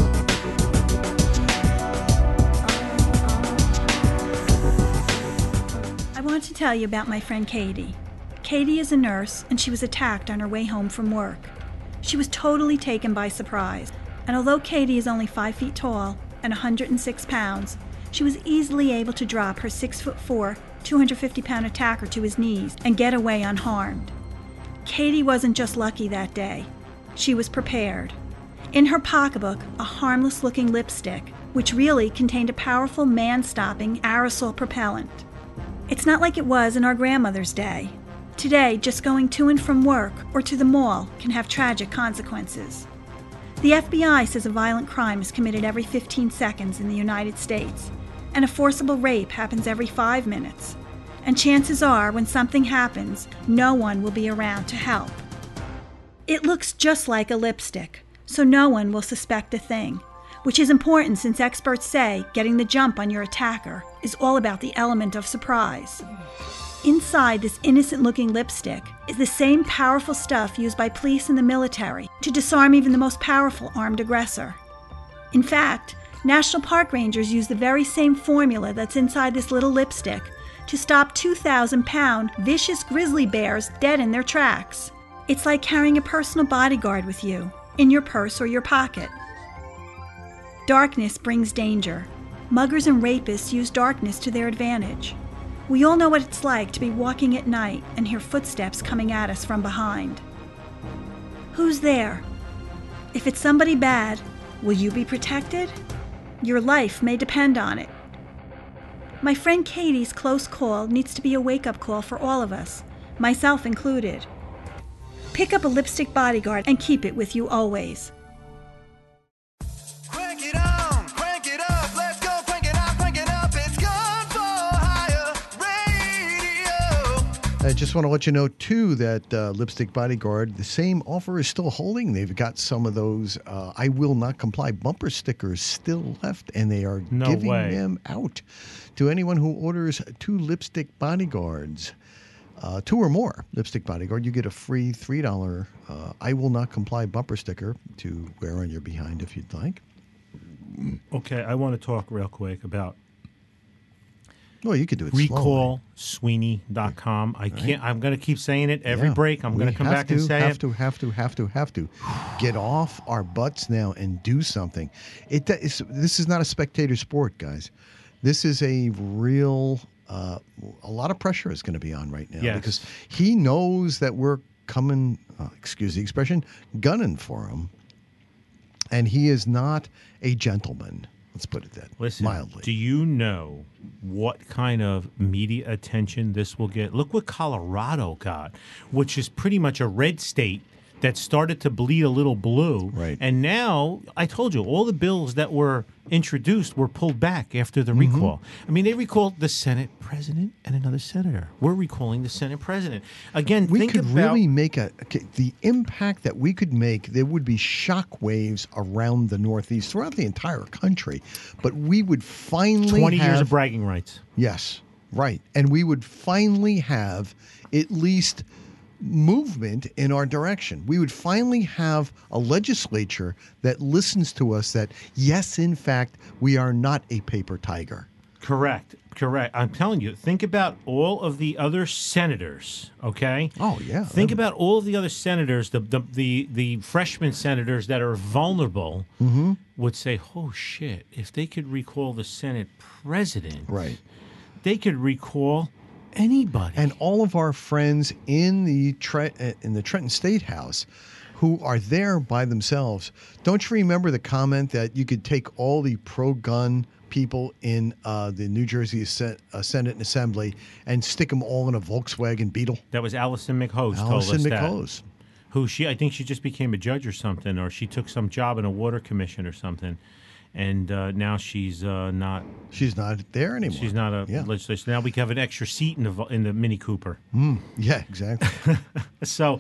[SPEAKER 1] I want to tell you about my friend Katie. Katie is a nurse, and she was attacked on her way home from work. She was totally taken by surprise, and although Katie is only five feet tall and one hundred six pounds, she was easily able to drop her six foot four, two hundred fifty pound attacker to his knees and get away unharmed. Katie wasn't just lucky that day. She was prepared. In her pocketbook, a harmless-looking lipstick, which really contained a powerful man-stopping aerosol propellant. It's not like it was in our grandmother's day. Today, just going to and from work or to the mall can have tragic consequences. The F B I says a violent crime is committed every fifteen seconds in the United States, and a forcible rape happens every five minutes. And chances are, when something happens, no one will be around to help. It looks just like a lipstick, so no one will suspect a thing, which is important since experts say getting the jump on your attacker is all about the element of surprise. Inside this innocent-looking lipstick is the same powerful stuff used by police and the military to disarm even the most powerful armed aggressor. In fact, National Park Rangers use the very same formula that's inside this little lipstick to stop two thousand pound vicious grizzly bears dead in their tracks. It's like carrying a personal bodyguard with you, in your purse or your pocket. Darkness brings danger. Muggers and rapists use darkness to their advantage. We all know what it's like to be walking at night and hear footsteps coming at us from behind. Who's there? If it's somebody bad, will you be protected? Your life may depend on it. My friend Katie's close call needs to be a wake-up call for all of us, myself included. Pick up a lipstick bodyguard and keep it with you always.
[SPEAKER 7] Crank it on, crank it up, let's go, crank it up, crank it up, it's Gun for Hire Radio.
[SPEAKER 2] I just want to let you know, too, that uh, Lipstick Bodyguard, the same offer is still holding. They've got some of those uh, I Will Not Comply bumper stickers still left, and they are
[SPEAKER 3] No
[SPEAKER 2] giving
[SPEAKER 3] way.
[SPEAKER 2] them out to anyone who orders two Lipstick Bodyguards. Uh, two or more Lipstick Bodyguard, you get a free three dollars uh, I Will Not Comply bumper sticker to wear on your behind if you'd like.
[SPEAKER 3] Okay, I want to talk real quick about
[SPEAKER 2] Well, you could do it slowly.
[SPEAKER 3] recall sweeney dot com. I can't. I'm going to keep saying it every
[SPEAKER 2] Yeah.
[SPEAKER 3] break. I'm
[SPEAKER 2] We
[SPEAKER 3] going to come
[SPEAKER 2] have
[SPEAKER 3] back
[SPEAKER 2] to,
[SPEAKER 3] and say
[SPEAKER 2] have
[SPEAKER 3] it.
[SPEAKER 2] to, have to, have to, have to get off our butts now and do something. It is, this is not a spectator sport, guys. This is a real. Uh, a lot of pressure is going to be on right now
[SPEAKER 3] Yes.
[SPEAKER 2] because he knows that we're coming. Uh, excuse the expression, gunning for him, and he is not a gentleman. Let's put it that
[SPEAKER 3] Listen,
[SPEAKER 2] mildly.
[SPEAKER 3] do you know what kind of media attention this will get? Look what Colorado got, which is pretty much a red state that started to bleed a little blue.
[SPEAKER 2] Right.
[SPEAKER 3] And now, I told you, all the bills that were introduced were pulled back after the
[SPEAKER 2] Mm-hmm.
[SPEAKER 3] recall. I mean, they recalled the Senate president and another senator. We're recalling the Senate president. Again,
[SPEAKER 2] We
[SPEAKER 3] think
[SPEAKER 2] could
[SPEAKER 3] about...
[SPEAKER 2] really make a okay, the impact that we could make. There would be shock waves around the Northeast, throughout the entire country. But we would finally
[SPEAKER 3] twenty
[SPEAKER 2] have,
[SPEAKER 3] years of bragging rights.
[SPEAKER 2] Yes, right, and we would finally have at least movement in our direction. We would finally have a legislature that listens to us. That yes, in fact, we are not a paper tiger.
[SPEAKER 3] Correct. Correct. I'm telling you, think about all of the other senators, okay?
[SPEAKER 2] Oh, yeah.
[SPEAKER 3] Think about all of the other senators, the the the, the freshman senators that are vulnerable
[SPEAKER 2] Mm-hmm.
[SPEAKER 3] would say, oh, shit, if they could recall the Senate president,
[SPEAKER 2] Right.
[SPEAKER 3] they could recall anybody.
[SPEAKER 2] And all of our friends in the Tre- in the Trenton State House who are there by themselves. Don't you remember the comment that you could take all the pro-gun people in uh, the New Jersey Sen- uh, Senate and Assembly and stick them all in a Volkswagen Beetle?
[SPEAKER 3] That was Allison McHose told
[SPEAKER 2] Allison
[SPEAKER 3] us that.
[SPEAKER 2] McHose.
[SPEAKER 3] Who she, I think she just became a judge or something, or she took some job in a water commission or something. And uh, now she's uh, not.
[SPEAKER 2] She's not there anymore.
[SPEAKER 3] She's not a
[SPEAKER 2] Yeah.
[SPEAKER 3] legislator. Now we can have an extra seat in the vo- in the Mini Cooper.
[SPEAKER 2] Mm, yeah, exactly.
[SPEAKER 3] So,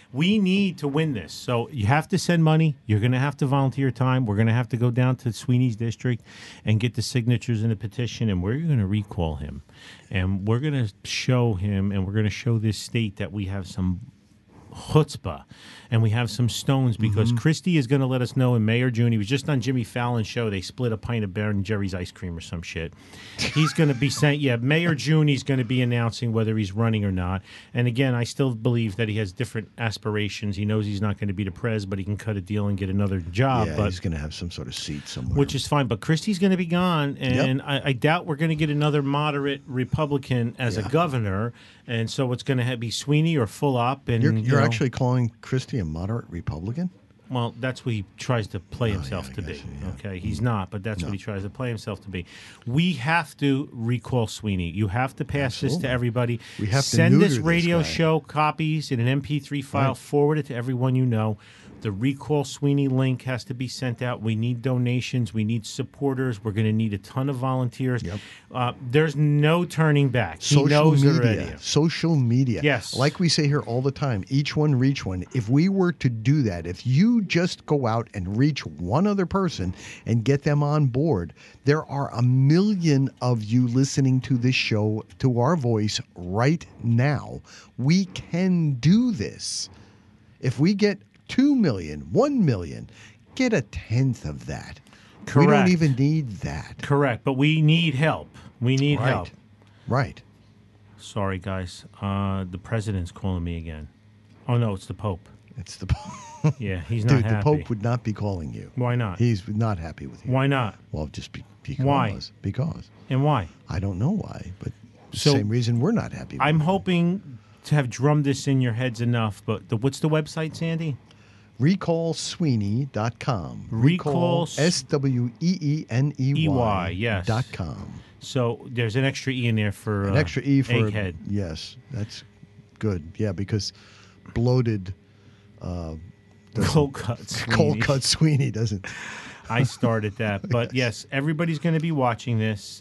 [SPEAKER 3] We need to win this. So you have to send money. You're going to have to volunteer time. We're going to have to go down to Sweeney's district and get the signatures in the petition, and we're going to recall him. And we're going to show him, and we're going to show this state that we have some chutzpah and we have some stones, because
[SPEAKER 2] Mm-hmm.
[SPEAKER 3] Christie is going to let us know in May or June. He was just on Jimmy Fallon's show. They split a pint of Ben and Jerry's ice cream or some shit. He's going to be saying, yeah, May or June, he's going to be announcing whether he's running or not. And again, I still believe that he has different aspirations. He knows he's not going to be the prez, but he can cut a deal and get another job.
[SPEAKER 8] Yeah,
[SPEAKER 3] but
[SPEAKER 8] he's going to have some sort of seat somewhere.
[SPEAKER 3] which is fine. But Christie's going to be gone, and
[SPEAKER 8] Yep.
[SPEAKER 3] I, I doubt we're going to get another moderate Republican as
[SPEAKER 8] Yeah.
[SPEAKER 3] a governor. And so it's going to be Sweeney or full up. And
[SPEAKER 8] You're,
[SPEAKER 3] you
[SPEAKER 8] you're
[SPEAKER 3] know,
[SPEAKER 8] actually calling Christie a moderate Republican?
[SPEAKER 3] well, that's what he tries to play himself
[SPEAKER 8] Oh, yeah, I
[SPEAKER 3] to be.
[SPEAKER 8] guess, yeah.
[SPEAKER 3] Okay, he's not, but that's what he tries to play himself to be. We have to recall Sweeney. You have to pass this
[SPEAKER 8] Absolutely.
[SPEAKER 3] to everybody.
[SPEAKER 8] We have to
[SPEAKER 3] send
[SPEAKER 8] neuter
[SPEAKER 3] this
[SPEAKER 8] this
[SPEAKER 3] radio
[SPEAKER 8] guy.
[SPEAKER 3] show copies in an M P three file.
[SPEAKER 8] Right.
[SPEAKER 3] Forward it to everyone you know. The recall Sweeney link has to be sent out. We need donations. We need supporters. We're going to need a ton of volunteers.
[SPEAKER 8] Yep.
[SPEAKER 3] Uh, there's no turning back. He
[SPEAKER 8] Social
[SPEAKER 3] knows
[SPEAKER 8] media.
[SPEAKER 3] already.
[SPEAKER 8] Social media.
[SPEAKER 3] Yes.
[SPEAKER 8] Like we say here all the time, each one reach one. If we were to do that, if you just go out and reach one other person and get them on board, there are a million of you listening to this show, to our voice right now. We can do this. If we get two million, one million, get a tenth of that. We don't
[SPEAKER 3] Correct.
[SPEAKER 8] even need that.
[SPEAKER 3] Correct, but we need help. We need
[SPEAKER 8] Right.
[SPEAKER 3] help.
[SPEAKER 8] Right.
[SPEAKER 3] Sorry, guys. Uh, the president's calling me again. Oh, no, it's the Pope.
[SPEAKER 8] It's the Pope.
[SPEAKER 3] Yeah, he's not
[SPEAKER 8] Dude, the
[SPEAKER 3] happy.
[SPEAKER 8] Pope would not be calling you.
[SPEAKER 3] Why not?
[SPEAKER 8] He's not happy with you.
[SPEAKER 3] Why not?
[SPEAKER 8] Well, just be, because.
[SPEAKER 3] Why?
[SPEAKER 8] Because.
[SPEAKER 3] And why?
[SPEAKER 8] I don't know why, but the
[SPEAKER 3] So,
[SPEAKER 8] same reason we're not happy with
[SPEAKER 3] I'm
[SPEAKER 8] you.
[SPEAKER 3] hoping to have drummed this in your heads enough, but the, what's the website, Sandy?
[SPEAKER 8] recall sweeney dot com.
[SPEAKER 3] Recall
[SPEAKER 8] Recall, S W E E N E
[SPEAKER 3] E Y,
[SPEAKER 8] Y.
[SPEAKER 3] yes.
[SPEAKER 8] Dot com.
[SPEAKER 3] So there's an extra E in there for
[SPEAKER 8] An
[SPEAKER 3] uh,
[SPEAKER 8] extra E for.
[SPEAKER 3] egghead.
[SPEAKER 8] Yes, that's good. Yeah, because bloated. Uh, doesn't-
[SPEAKER 3] Cold cut. Sweeney.
[SPEAKER 8] Cold cut Sweeney doesn't.
[SPEAKER 3] I started that. But yes, everybody's going to be watching this.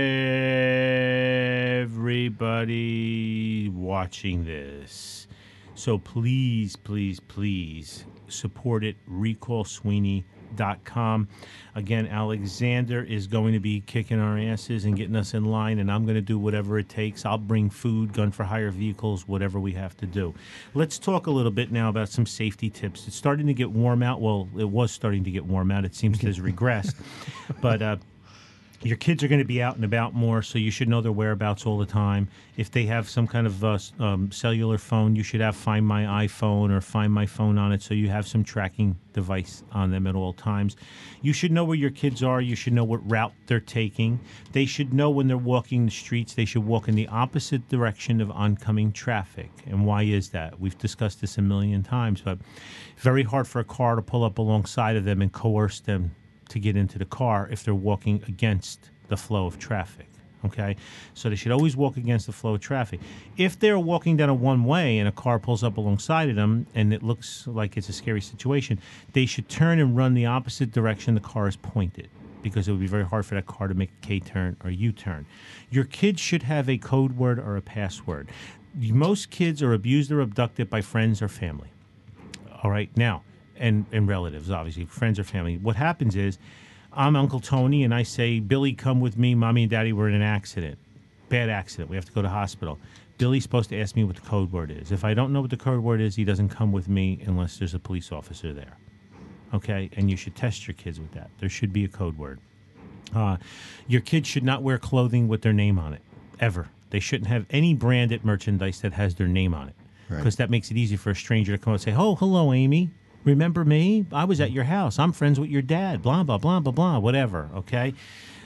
[SPEAKER 3] Everybody watching this. So please, please, please support it. recall sweeney dot com. Again, Alexander is going to be kicking our asses and getting us in line, and I'm going to do whatever it takes. I'll bring food, gun for hire vehicles, whatever we have to do. Let's talk a little bit now about some safety tips. It's starting to get warm out. Well, it was starting to get warm out. It seems to have regressed. But uh, your kids are going to be out and about more, so you should know their whereabouts all the time. If they have some kind of uh, um, cellular phone, you should have Find My iPhone or Find My Phone on it, so you have some tracking device on them at all times. You should know where your kids are. You should know what route they're taking. They should know when they're walking the streets, they should walk in the opposite direction of oncoming traffic. And why is that? We've discussed this a million times, but very hard for a car to pull up alongside of them and coerce them to get into the car if they're walking against the flow of traffic. Okay, so they should always walk against the flow of traffic. If they're walking down a one-way and a car pulls up alongside of them and it looks like it's a scary situation, they should turn and run the opposite direction the car is pointed, because it would be very hard for that car to make a K-turn or U-turn. Your kids should have a code word or a password. Most kids are abused or abducted by friends or family. All right, now, and, and relatives, obviously, friends or family. What happens is, I'm Uncle Tony, and I say, Billy, come with me. Mommy and Daddy were in an accident. Bad accident. We have to go to hospital. Billy's supposed to ask me what the code word is. If I don't know what the code word is, he doesn't come with me unless there's a police officer there. Okay? And you should test your kids with that. There should be a code word. Uh, your kids should not wear clothing with their name on it, ever. They shouldn't have any branded merchandise that has their name on it, because
[SPEAKER 8] Right.
[SPEAKER 3] that makes it easy for a stranger to come and say, oh, hello, Amy. Remember me? I was at your house. I'm friends with your dad. Blah, blah, blah, blah, blah, whatever, okay?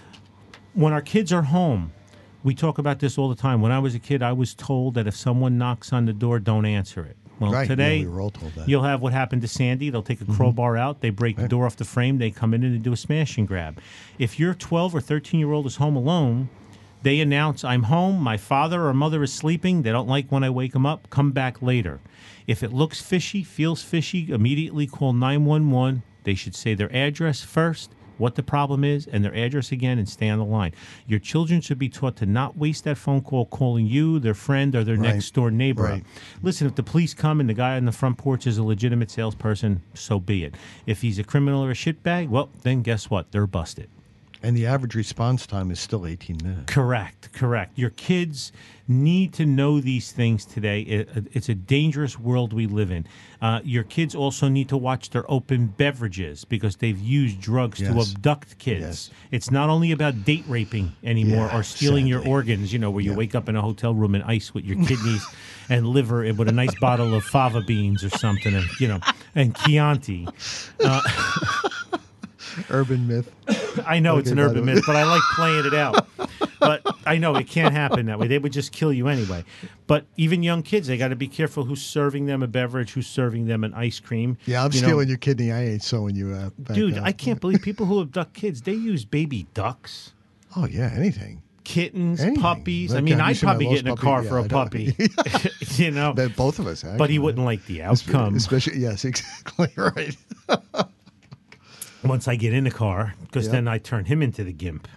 [SPEAKER 3] When our kids are home, we talk about this all the time. When I was a kid, I was told that if someone knocks on the door, don't answer it. Well,
[SPEAKER 8] Right, yeah,
[SPEAKER 3] today,
[SPEAKER 8] we were all told that.
[SPEAKER 3] you'll have what happened to Sandy. They'll take a crowbar out. They break the door off the frame. They come in and they do a smash and grab. If your twelve or thirteen-year-old is home alone, they announce, I'm home, my father or mother is sleeping, they don't like when I wake them up, come back later. If it looks fishy, feels fishy, immediately call nine one one. They should say their address first, what the problem is and their address again and stay on the line. Your children should be taught to not waste that phone call calling you, their friend, or their
[SPEAKER 8] Right.
[SPEAKER 3] next door neighbor.
[SPEAKER 8] Right.
[SPEAKER 3] up. Listen, if the police come and the guy on the front porch is a legitimate salesperson, so be it. If he's a criminal or a shitbag, well, then guess what? They're busted.
[SPEAKER 8] And the average response time is still eighteen minutes.
[SPEAKER 3] Correct, correct. Your kids need to know these things today. It, it's a dangerous world we live in. Uh, your kids also need to watch their open beverages because they've used drugs to
[SPEAKER 8] Yes.
[SPEAKER 3] abduct kids.
[SPEAKER 8] Yes.
[SPEAKER 3] It's not only about date raping anymore
[SPEAKER 8] Yeah,
[SPEAKER 3] or stealing your
[SPEAKER 8] sadly.
[SPEAKER 3] organs, you know, where you
[SPEAKER 8] Yeah.
[SPEAKER 3] wake up in a hotel room and ice with your kidneys and liver and with a nice bottle of fava beans or something, and, you know, and Chianti. Uh,
[SPEAKER 8] Urban myth.
[SPEAKER 3] I know it's
[SPEAKER 8] Okay,
[SPEAKER 3] an
[SPEAKER 8] by
[SPEAKER 3] urban
[SPEAKER 8] the way.
[SPEAKER 3] myth, but I like playing it out. But I know it can't happen that way. They would just kill you anyway. But even young kids, they got to be careful who's serving them a beverage, who's serving them an ice cream.
[SPEAKER 8] Yeah, I'm
[SPEAKER 3] You know,
[SPEAKER 8] stealing your kidney. I ain't sewing you out. back
[SPEAKER 3] Dude,
[SPEAKER 8] up.
[SPEAKER 3] I can't believe people who abduct kids, they use baby ducks,
[SPEAKER 8] Oh, yeah, anything.
[SPEAKER 3] kittens,
[SPEAKER 8] Anything.
[SPEAKER 3] puppies. I
[SPEAKER 8] Look,
[SPEAKER 3] mean,
[SPEAKER 8] have you
[SPEAKER 3] I'd
[SPEAKER 8] seen my
[SPEAKER 3] probably
[SPEAKER 8] lost
[SPEAKER 3] get in a
[SPEAKER 8] puppy?
[SPEAKER 3] car
[SPEAKER 8] Yeah,
[SPEAKER 3] for
[SPEAKER 8] I
[SPEAKER 3] a
[SPEAKER 8] know.
[SPEAKER 3] puppy, you know.
[SPEAKER 8] But both of us, actually.
[SPEAKER 3] But he wouldn't like the outcome.
[SPEAKER 8] Especially, yes, exactly right.
[SPEAKER 3] Once I get in the car, because
[SPEAKER 8] Yep.
[SPEAKER 3] then I turn him into the gimp.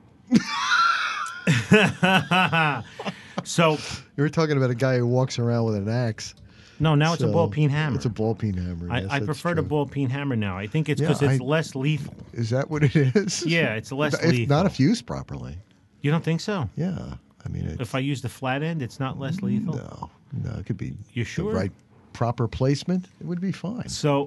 [SPEAKER 3] So,
[SPEAKER 8] You were talking about a guy who walks around with an axe.
[SPEAKER 3] no, now it's a
[SPEAKER 8] So,
[SPEAKER 3] ball peen hammer.
[SPEAKER 8] It's a ball peen hammer.
[SPEAKER 3] I,
[SPEAKER 8] yes,
[SPEAKER 3] I
[SPEAKER 8] that's
[SPEAKER 3] prefer the
[SPEAKER 8] true.
[SPEAKER 3] ball peen hammer now. I think it's
[SPEAKER 8] Yeah,
[SPEAKER 3] because it's
[SPEAKER 8] I-
[SPEAKER 3] less lethal.
[SPEAKER 8] Is that what it is?
[SPEAKER 3] Yeah, it's less
[SPEAKER 8] If
[SPEAKER 3] lethal.
[SPEAKER 8] not if used properly.
[SPEAKER 3] You don't think so?
[SPEAKER 8] Yeah, I mean, it,
[SPEAKER 3] If I use the flat end, it's not less lethal?
[SPEAKER 8] no, no, it could be.
[SPEAKER 3] You
[SPEAKER 8] the
[SPEAKER 3] sure?
[SPEAKER 8] right proper placement, it would be fine.
[SPEAKER 3] So,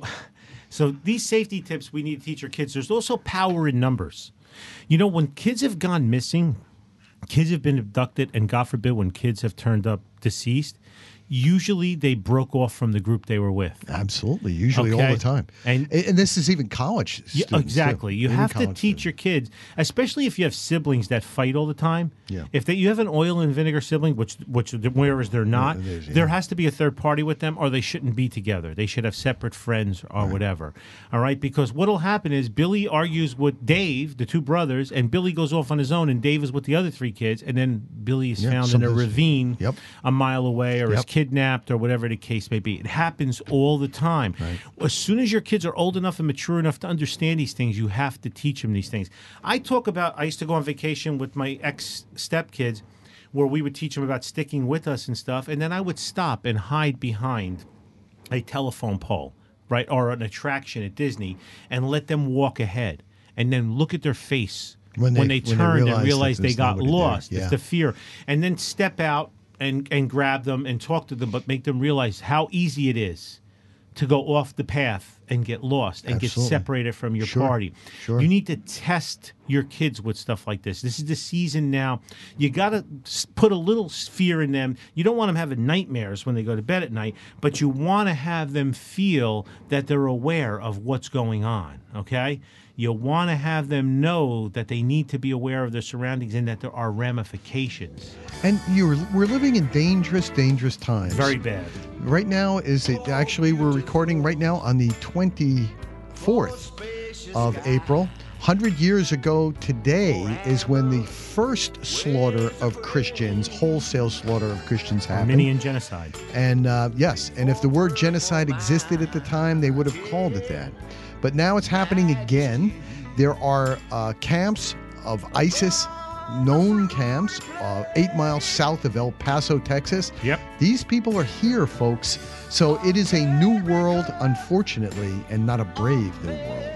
[SPEAKER 3] so these safety tips we need to teach our kids. There's also power in numbers. You know, when kids have gone missing, kids have been abducted, and God forbid, when kids have turned up deceased, usually they broke off from the group they were with.
[SPEAKER 8] Absolutely, usually all
[SPEAKER 3] Okay.
[SPEAKER 8] the time.
[SPEAKER 3] And-
[SPEAKER 8] and, and this is even college
[SPEAKER 3] Yeah,
[SPEAKER 8] students. too.
[SPEAKER 3] exactly. You
[SPEAKER 8] Even
[SPEAKER 3] have to
[SPEAKER 8] college
[SPEAKER 3] teach
[SPEAKER 8] students.
[SPEAKER 3] your kids, especially if you have siblings that fight all the time.
[SPEAKER 8] Yeah.
[SPEAKER 3] If they, you have an oil and vinegar sibling, which which whereas they're not,
[SPEAKER 8] it is, yeah.
[SPEAKER 3] there has to be a third party with them, or they shouldn't be together. They should have separate friends or whatever. All right, because what'll happen is Billy argues with Dave, the two brothers, and Billy goes off on his own, and Dave is with the other three kids, and then Billy is
[SPEAKER 8] Yeah,
[SPEAKER 3] found in a
[SPEAKER 8] something's-
[SPEAKER 3] ravine
[SPEAKER 8] Yep.
[SPEAKER 3] a mile away, or is
[SPEAKER 8] Yep.
[SPEAKER 3] kidnapped, or whatever the case may be. It happens all the time. As soon as your kids are old enough and mature enough to understand these things, you have to teach them these things. I talk about, I used to go on vacation with my ex stepkids where we would teach them about sticking with us and stuff, and then I would stop and hide behind a telephone pole, right, or an attraction at Disney, and let them walk ahead, and then look at their face
[SPEAKER 8] When
[SPEAKER 3] when
[SPEAKER 8] they-
[SPEAKER 3] they,
[SPEAKER 8] when they
[SPEAKER 3] turned
[SPEAKER 8] realize
[SPEAKER 3] and
[SPEAKER 8] that
[SPEAKER 3] realized they
[SPEAKER 8] there's
[SPEAKER 3] got
[SPEAKER 8] nobody there.
[SPEAKER 3] lost.
[SPEAKER 8] Yeah.
[SPEAKER 3] It's the fear, and then step out and and grab them and talk to them, but make them realize how easy it is to go off the path and get lost and
[SPEAKER 8] Absolutely.
[SPEAKER 3] get separated from your
[SPEAKER 8] Sure.
[SPEAKER 3] party.
[SPEAKER 8] Sure.
[SPEAKER 3] You need to test your kids with stuff like this. This is the season now. You got to put a little fear in them. You don't want them having nightmares when they go to bed at night, but you want to have them feel that they're aware of what's going on, okay? You want to have them know that they need to be aware of their surroundings and that there are ramifications.
[SPEAKER 8] And you're we're living in dangerous, dangerous times.
[SPEAKER 3] Very bad.
[SPEAKER 8] Right now is it actually we're recording right now on the twenty-fourth of April. Hundred years ago today is when the first slaughter of Christians, wholesale slaughter of Christians happened.
[SPEAKER 3] Armenian genocide.
[SPEAKER 8] And uh, yes, and if the word genocide existed at the time, they would have called it that. But now it's happening again. There are uh, camps of ISIS, known camps, uh, eight miles south of El Paso, Texas.
[SPEAKER 3] Yep.
[SPEAKER 8] These people are here, folks. So it is a new world, unfortunately, and not a brave new world.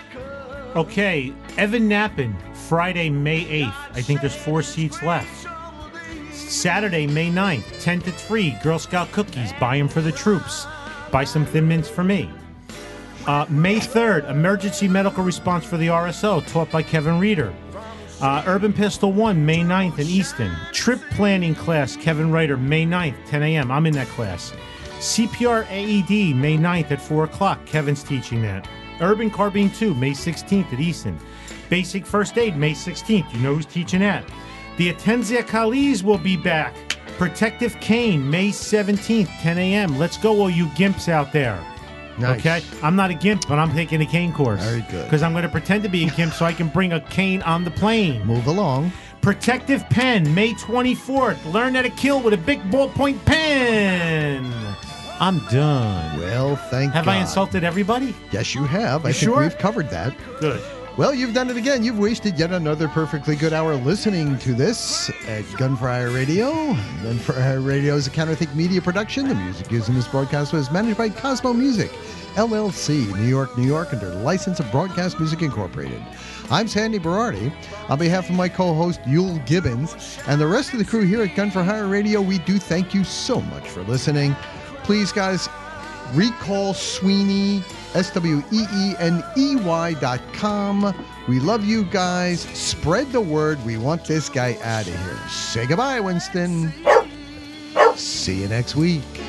[SPEAKER 3] Okay, Evan Nappen, Friday, May eighth. I think there's four seats left. Saturday, May ninth, ten to three, Girl Scout cookies. Buy them for the troops. Buy some Thin Mints for me. Uh, May third, Emergency Medical Response for the R S O, taught by Kevin Reeder. Uh, Urban Pistol one, May ninth in Easton. Trip Planning Class, Kevin Reiter, May ninth, ten a.m. I'm in that class. C P R A E D, May ninth at four o'clock. Kevin's teaching that. Urban Carbine two, May sixteenth at Easton. Basic First Aid, May sixteenth. You know who's teaching that. The Atenzia Khalis will be back. Protective Cane, May seventeenth, ten a.m. Let's go, all you gimps out there.
[SPEAKER 8] Nice.
[SPEAKER 3] Okay? I'm not a gimp, but I'm taking a cane course.
[SPEAKER 8] Very good.
[SPEAKER 3] Because I'm going to pretend to be a gimp so I can bring a cane on the plane.
[SPEAKER 8] Move along.
[SPEAKER 3] Protective Pen, May twenty-fourth. Learn how to kill with a big ballpoint pen. I'm done.
[SPEAKER 8] Well, thank
[SPEAKER 3] Have
[SPEAKER 8] God.
[SPEAKER 3] I insulted everybody?
[SPEAKER 8] Yes, you have. I
[SPEAKER 3] You
[SPEAKER 8] think
[SPEAKER 3] sure?
[SPEAKER 8] we've covered that.
[SPEAKER 3] Good.
[SPEAKER 8] Well, you've done it again. You've wasted yet another perfectly good hour listening to this at Gun for Hire Radio. Gun for Hire Radio is a Counterthink media production. The music used in this broadcast was managed by Cosmo Music, L L C, New York, New York, under the license of Broadcast Music Incorporated. I'm Sandy Berardi. On behalf of my co-host, Yul Gibbons, and the rest of the crew here at Gun for Hire Radio, we do thank you so much for listening. Please, guys, recall Sweeney, S W E E N E Y dot com. We love you guys. Spread the word. We want this guy out of here. Say goodbye, Winston. See you next week.